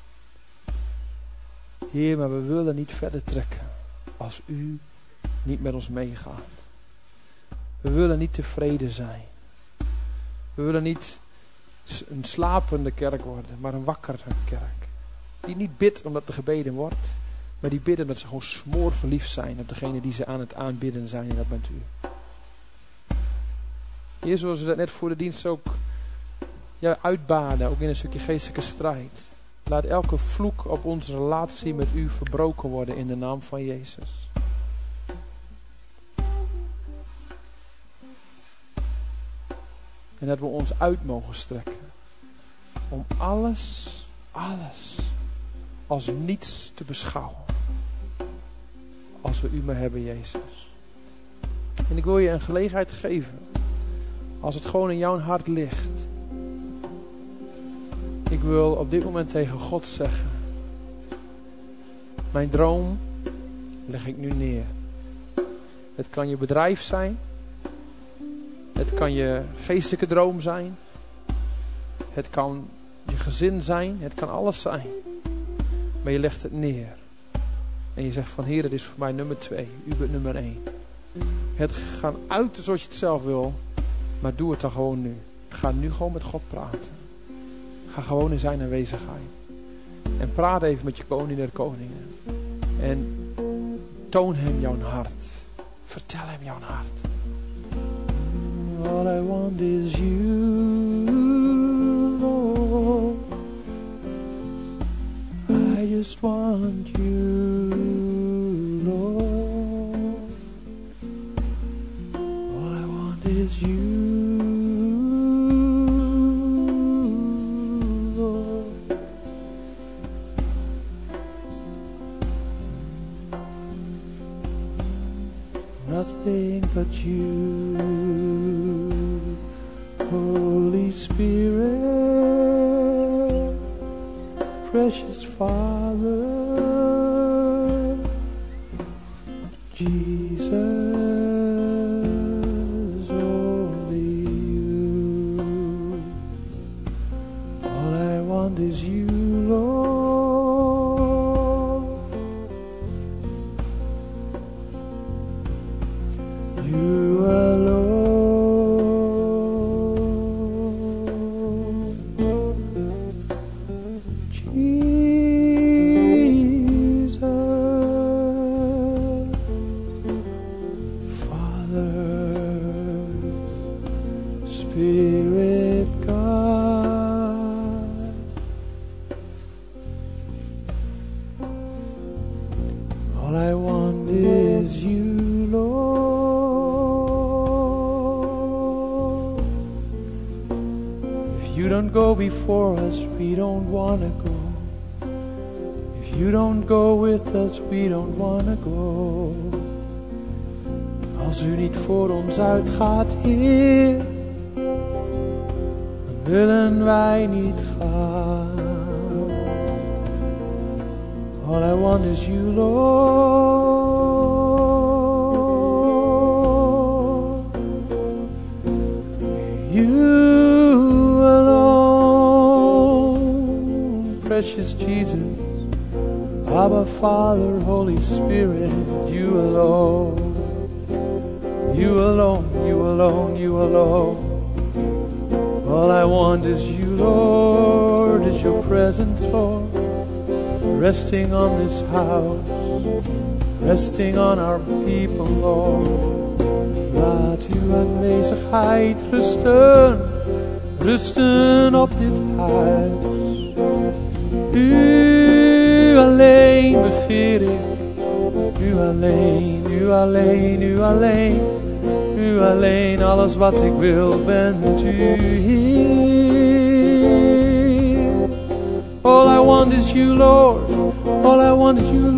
Heer, maar we willen niet verder trekken als u niet met ons meegaat. We willen niet tevreden zijn. We willen niet een slapende kerk worden, maar een wakkere kerk. Die niet bidt omdat er gebeden wordt, maar die bidden omdat ze gewoon smoorverliefd zijn op degene die ze aan het aanbidden zijn, en dat bent u. Heer, zoals we dat net voor de dienst ook ja, uitbaden, ook in een stukje geestelijke strijd. Laat elke vloek op onze relatie met u verbroken worden in de naam van Jezus. En dat we ons uit mogen strekken. Om alles, alles als niets te beschouwen. Als we u maar hebben, Jezus. En ik wil je een gelegenheid geven. Als het gewoon in jouw hart ligt. Ik wil op dit moment tegen God zeggen. Mijn droom leg ik nu neer. Het kan je bedrijf zijn. Het kan je geestelijke droom zijn. Het kan je gezin zijn. Het kan alles zijn. Maar je legt het neer. En je zegt van Heer, het is voor mij nummer twee. U bent nummer één. Het gaat uit zoals je het zelf wil. Maar doe het dan gewoon nu. Ga nu gewoon met God praten. Ga gewoon in zijn aanwezigheid. En praat even met je koning der koningen. En toon hem jouw hart. Vertel hem jouw hart. All I want is you, Lord. I just want want you, Lord. All I want is you, Lord. Nothing but you, Holy Spirit, precious Father, Jesus, only you. All I want is you, Lord. You alone. Go before us, we don't want to go. If you don't go with us, we don't want to go. Als u niet voor ons uitgaat, Heer, dan willen wij niet gaan. All I want is you, Lord. You precious Jesus, Abba, Father, Holy Spirit, you alone, you alone, you alone, you alone. All I want is you, Lord, is your presence, Lord, resting on this house, resting on our people, Lord. Laat uw aanwezigheid rusten, rusten op dit huis. U alleen begeer ik, u alleen, u alleen, u alleen, u alleen, alles wat ik wil bent u, Heer. All I want is you, Lord, all I want is you,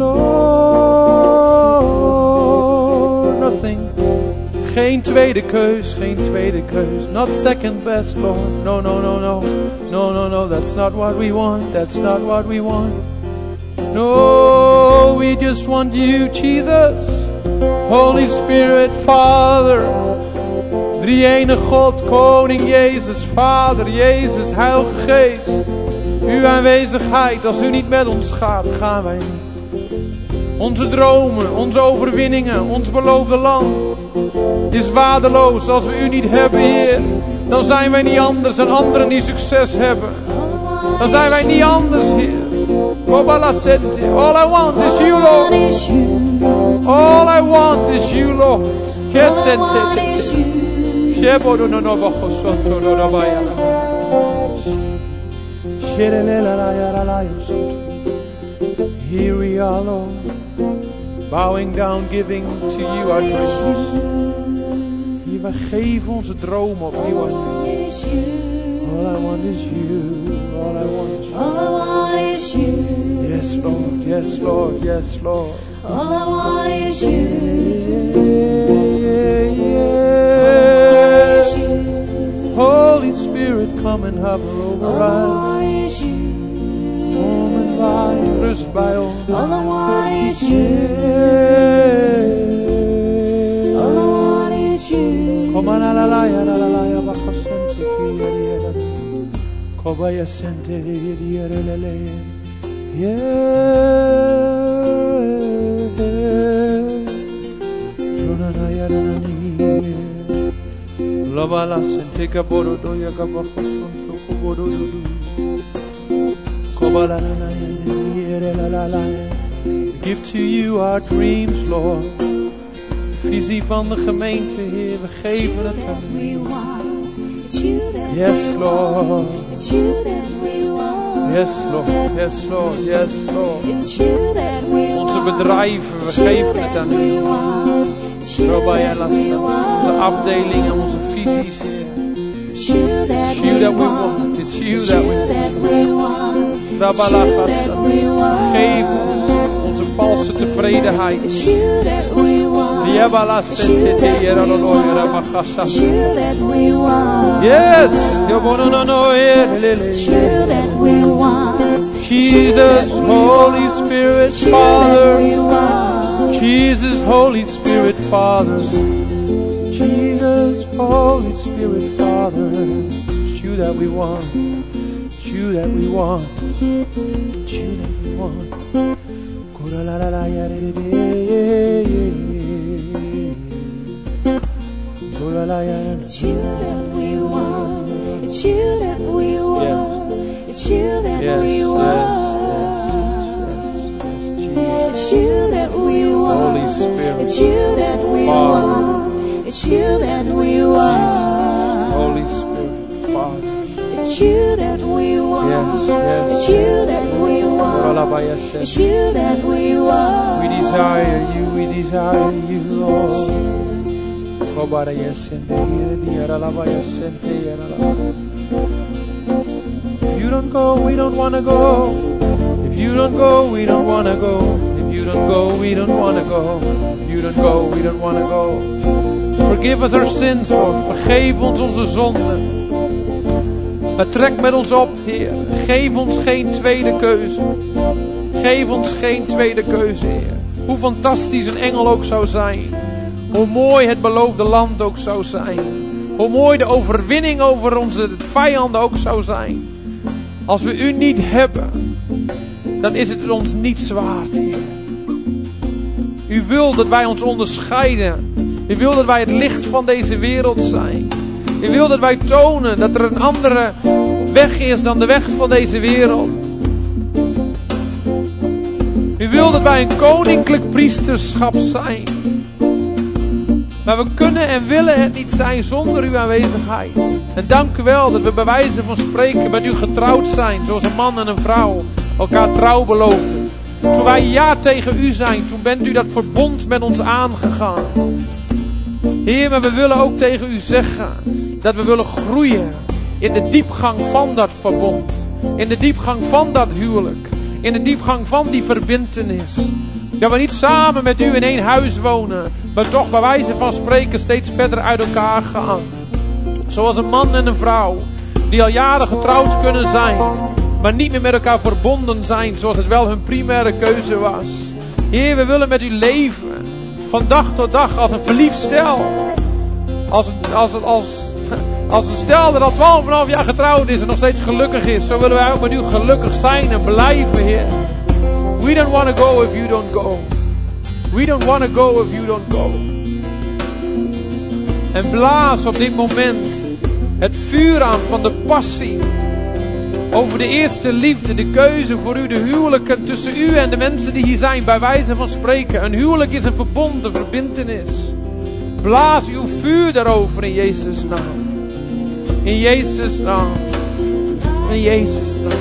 Lord. Nothing, geen tweede keus, geen tweede keus, not second best, Lord, no, no, no, no. No, no, no, that's not what we want. That's not what we want. No, we just want you, Jesus. Holy Spirit, Father. Drie-ene God, Koning Jezus, Vader, Jezus, Heilige Geest. Uw aanwezigheid, als u niet met ons gaat, gaan wij niet. Onze dromen, onze overwinningen, ons beloofde land is waardeloos als we u niet hebben, Heer. Dan zijn wij niet anders dan anderen die succes hebben. Dan zijn wij niet anders, Heer. All I want is you, Lord. All I want is you, Lord. Here we are, Lord, bowing down, giving to you our dreams. We geven onze droom opnieuw aan u. All I want is you. All I want is you. All I want is you. Yes, Lord. Yes, Lord. Yes, Lord. All I want is you. Yeah, yeah, yeah. Holy Spirit, come and hover over All us. I want is you. Kom en waai, rust bij ons. All I want is you. Yeah. All I want is you. Come on, la la la la la la la, bajo sente que Kobaya sente lelele, yeah. Jonana yarani, lava la sente kaboro doya kabajo sonto kaboro dudu, kobala na na la la la. Give to you our dreams, Lord. Visie van de gemeente, Heer, we geven het aan u. Yes, Lord. Yes, Lord. Yes, Lord. Yes, Lord. It's you that we want. Onze bedrijven, we It's you geven het that aan we u. want. It's you Rabbi that Allah, we onze want. afdelingen, onze visies, Heer. It's you that It's you that we we want. want. It's you It's that you we that want. we want. It's Rabbi you Allah, that we want. geef ons onze valse tevredenheid. It's you that we want. Yabala sente yera lo yera It's you that we want. Yes, yo bono no no lele. It's you that we want. Jesus, Holy Spirit, It's you that Father. we want. Jesus, Holy Spirit, Father. Jesus, Holy Spirit, Father. It's you that we want. It's you that we want. It's you that we want. Kura la la la ya re re. It's you that we want. It's you that we want. It's you that Yes, we yes, want. yes, It's you that we want. Holy Spirit. It's you that we Father. want. It's you that we want. Holy Spirit, Father. It's you that we want. Yes, yes, It's you that we want. It's you that we want. We desire you, we desire you, Lord. If you don't go, we don't want to go. If you don't go, we don't want to go. If you don't go, we don't want to go. If you don't go, we don't want to go. Forgive us our sins, Lord. Vergeef ons onze zonden. Maar trek met ons op, Heer. Geef ons geen tweede keuze. Geef ons geen tweede keuze, Heer. Hoe fantastisch een engel ook zou zijn. Hoe mooi het beloofde land ook zou zijn. Hoe mooi de overwinning over onze vijanden ook zou zijn. Als we u niet hebben, dan is het ons niets waard, Heer. U wil dat wij ons onderscheiden. U wil dat wij het licht van deze wereld zijn. U wil dat wij tonen dat er een andere weg is dan de weg van deze wereld. U wil dat wij een koninklijk priesterschap zijn. Maar we kunnen en willen het niet zijn zonder uw aanwezigheid. En dank u wel dat we bij wijze van spreken met u getrouwd zijn. Zoals een man en een vrouw elkaar trouw beloofden. Toen wij ja tegen u zijn, toen bent u dat verbond met ons aangegaan. Heer, maar we willen ook tegen u zeggen dat we willen groeien in de diepgang van dat verbond. In de diepgang van dat huwelijk. In de diepgang van die verbintenis. Dat we niet samen met u in één huis wonen, maar toch bij wijze van spreken steeds verder uit elkaar gaan. Zoals een man en een vrouw die al jaren getrouwd kunnen zijn, maar niet meer met elkaar verbonden zijn zoals het wel hun primaire keuze was. Heer, we willen met u leven. Van dag tot dag als een verliefd stel. Als een, als, een, als, als een stel dat al twaalf en een half jaar getrouwd is en nog steeds gelukkig is. Zo willen wij ook met u gelukkig zijn en blijven, Heer. We don't want to go if you don't go. We don't want to go if you don't go. En blaas op dit moment het vuur aan van de passie. Over de eerste liefde, de keuze voor u, de huwelijken tussen u en de mensen die hier zijn, bij wijze van spreken. Een huwelijk is een verbond, een verbintenis. Blaas uw vuur daarover in Jezus' naam. In Jezus' naam. In Jezus' naam.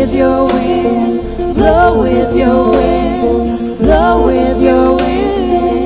Blow with your wind, blow with your wind.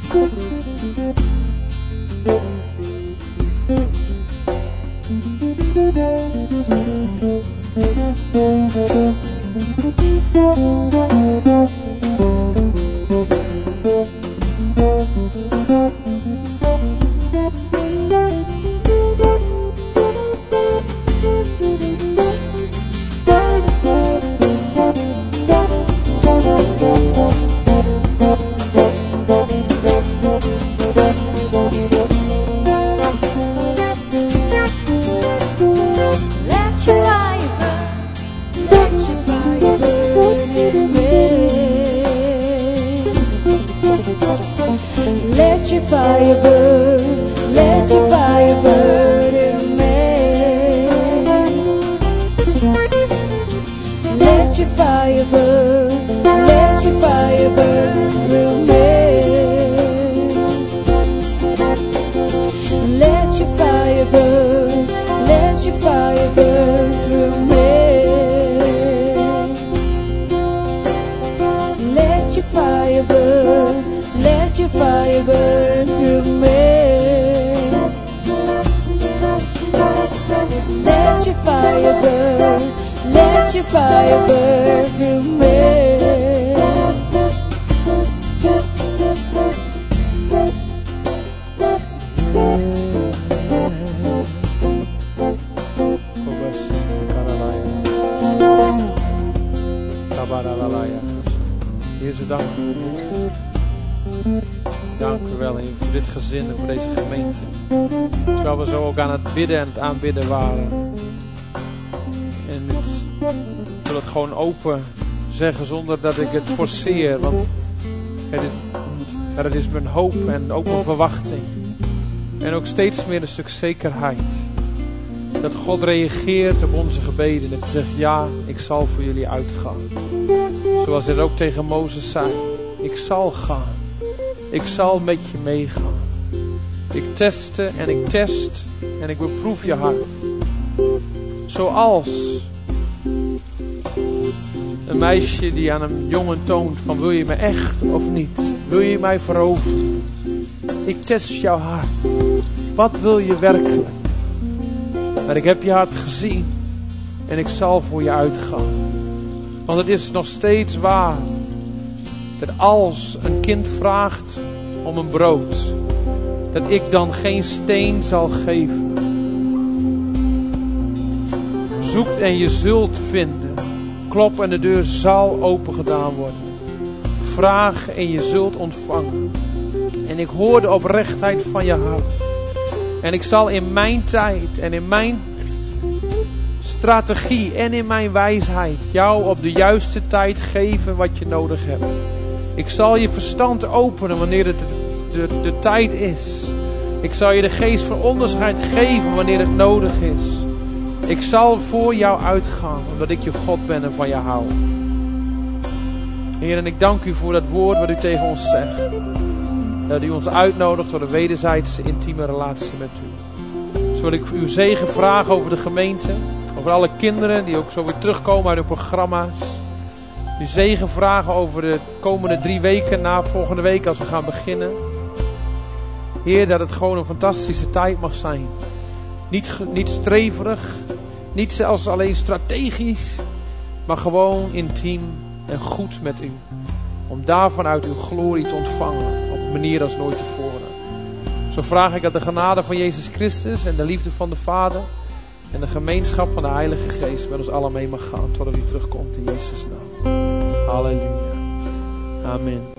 Let your fire burn, let your fire burn in me. Let your fire burn, let your fire burn through me. Let your fire burn, let your fire burn through me. Let your fire burn, let your fire burn through me. Let your fire burn, let your fire burn through me. Heer, zo dank u. Dank u wel, Heer, voor dit gezin en voor deze gemeente. Terwijl we zo ook aan het bidden en het aanbidden waren. En het, ik wil het gewoon open zeggen zonder dat ik het forceer. Want het is, ja, het is mijn hoop en ook mijn verwachting. En ook steeds meer een stuk zekerheid. Dat God reageert op onze gebeden. En zegt, ja, ik zal voor jullie uitgaan. Zoals hij ook tegen Mozes zei. Ik zal gaan. Ik zal met je meegaan. Ik testte en ik test en ik beproef je hart. Zoals een meisje die aan een jongen toont van wil je me echt of niet? Wil je mij veroveren? Ik test jouw hart. Wat wil je werkelijk? Maar ik heb je hart gezien en ik zal voor je uitgaan. Want het is nog steeds waar dat als een kind vraagt om een brood, dat ik dan geen steen zal geven. Zoekt en je zult vinden. Klop en de deur zal open gedaan worden. Vraag en je zult ontvangen. En ik hoor de oprechtheid van je hart. En ik zal in mijn tijd en in mijn strategie en in mijn wijsheid jou op de juiste tijd geven wat je nodig hebt. Ik zal je verstand openen wanneer het de, de, de tijd is. Ik zal je de geest van onderscheid geven wanneer het nodig is. Ik zal voor jou uitgaan omdat ik je God ben en van je hou. Heer, en ik dank u voor dat woord wat u tegen ons zegt. Dat u ons uitnodigt tot een wederzijdse intieme relatie met u. Zo wil ik uw zegen vragen over de gemeente. Over alle kinderen die ook zo weer terugkomen uit hun programma's. Uw zegen vragen over de komende drie weken na volgende week als we gaan beginnen. Heer, dat het gewoon een fantastische tijd mag zijn. Niet, niet streverig. Niet zelfs alleen strategisch. Maar gewoon intiem en goed met u. Om daarvan uit uw glorie te ontvangen. Op een manier als nooit tevoren. Zo vraag ik dat de genade van Jezus Christus en de liefde van de Vader. En de gemeenschap van de Heilige Geest met ons allen mee mag gaan. Totdat u terugkomt in Jezus' naam. Halleluja. Amen.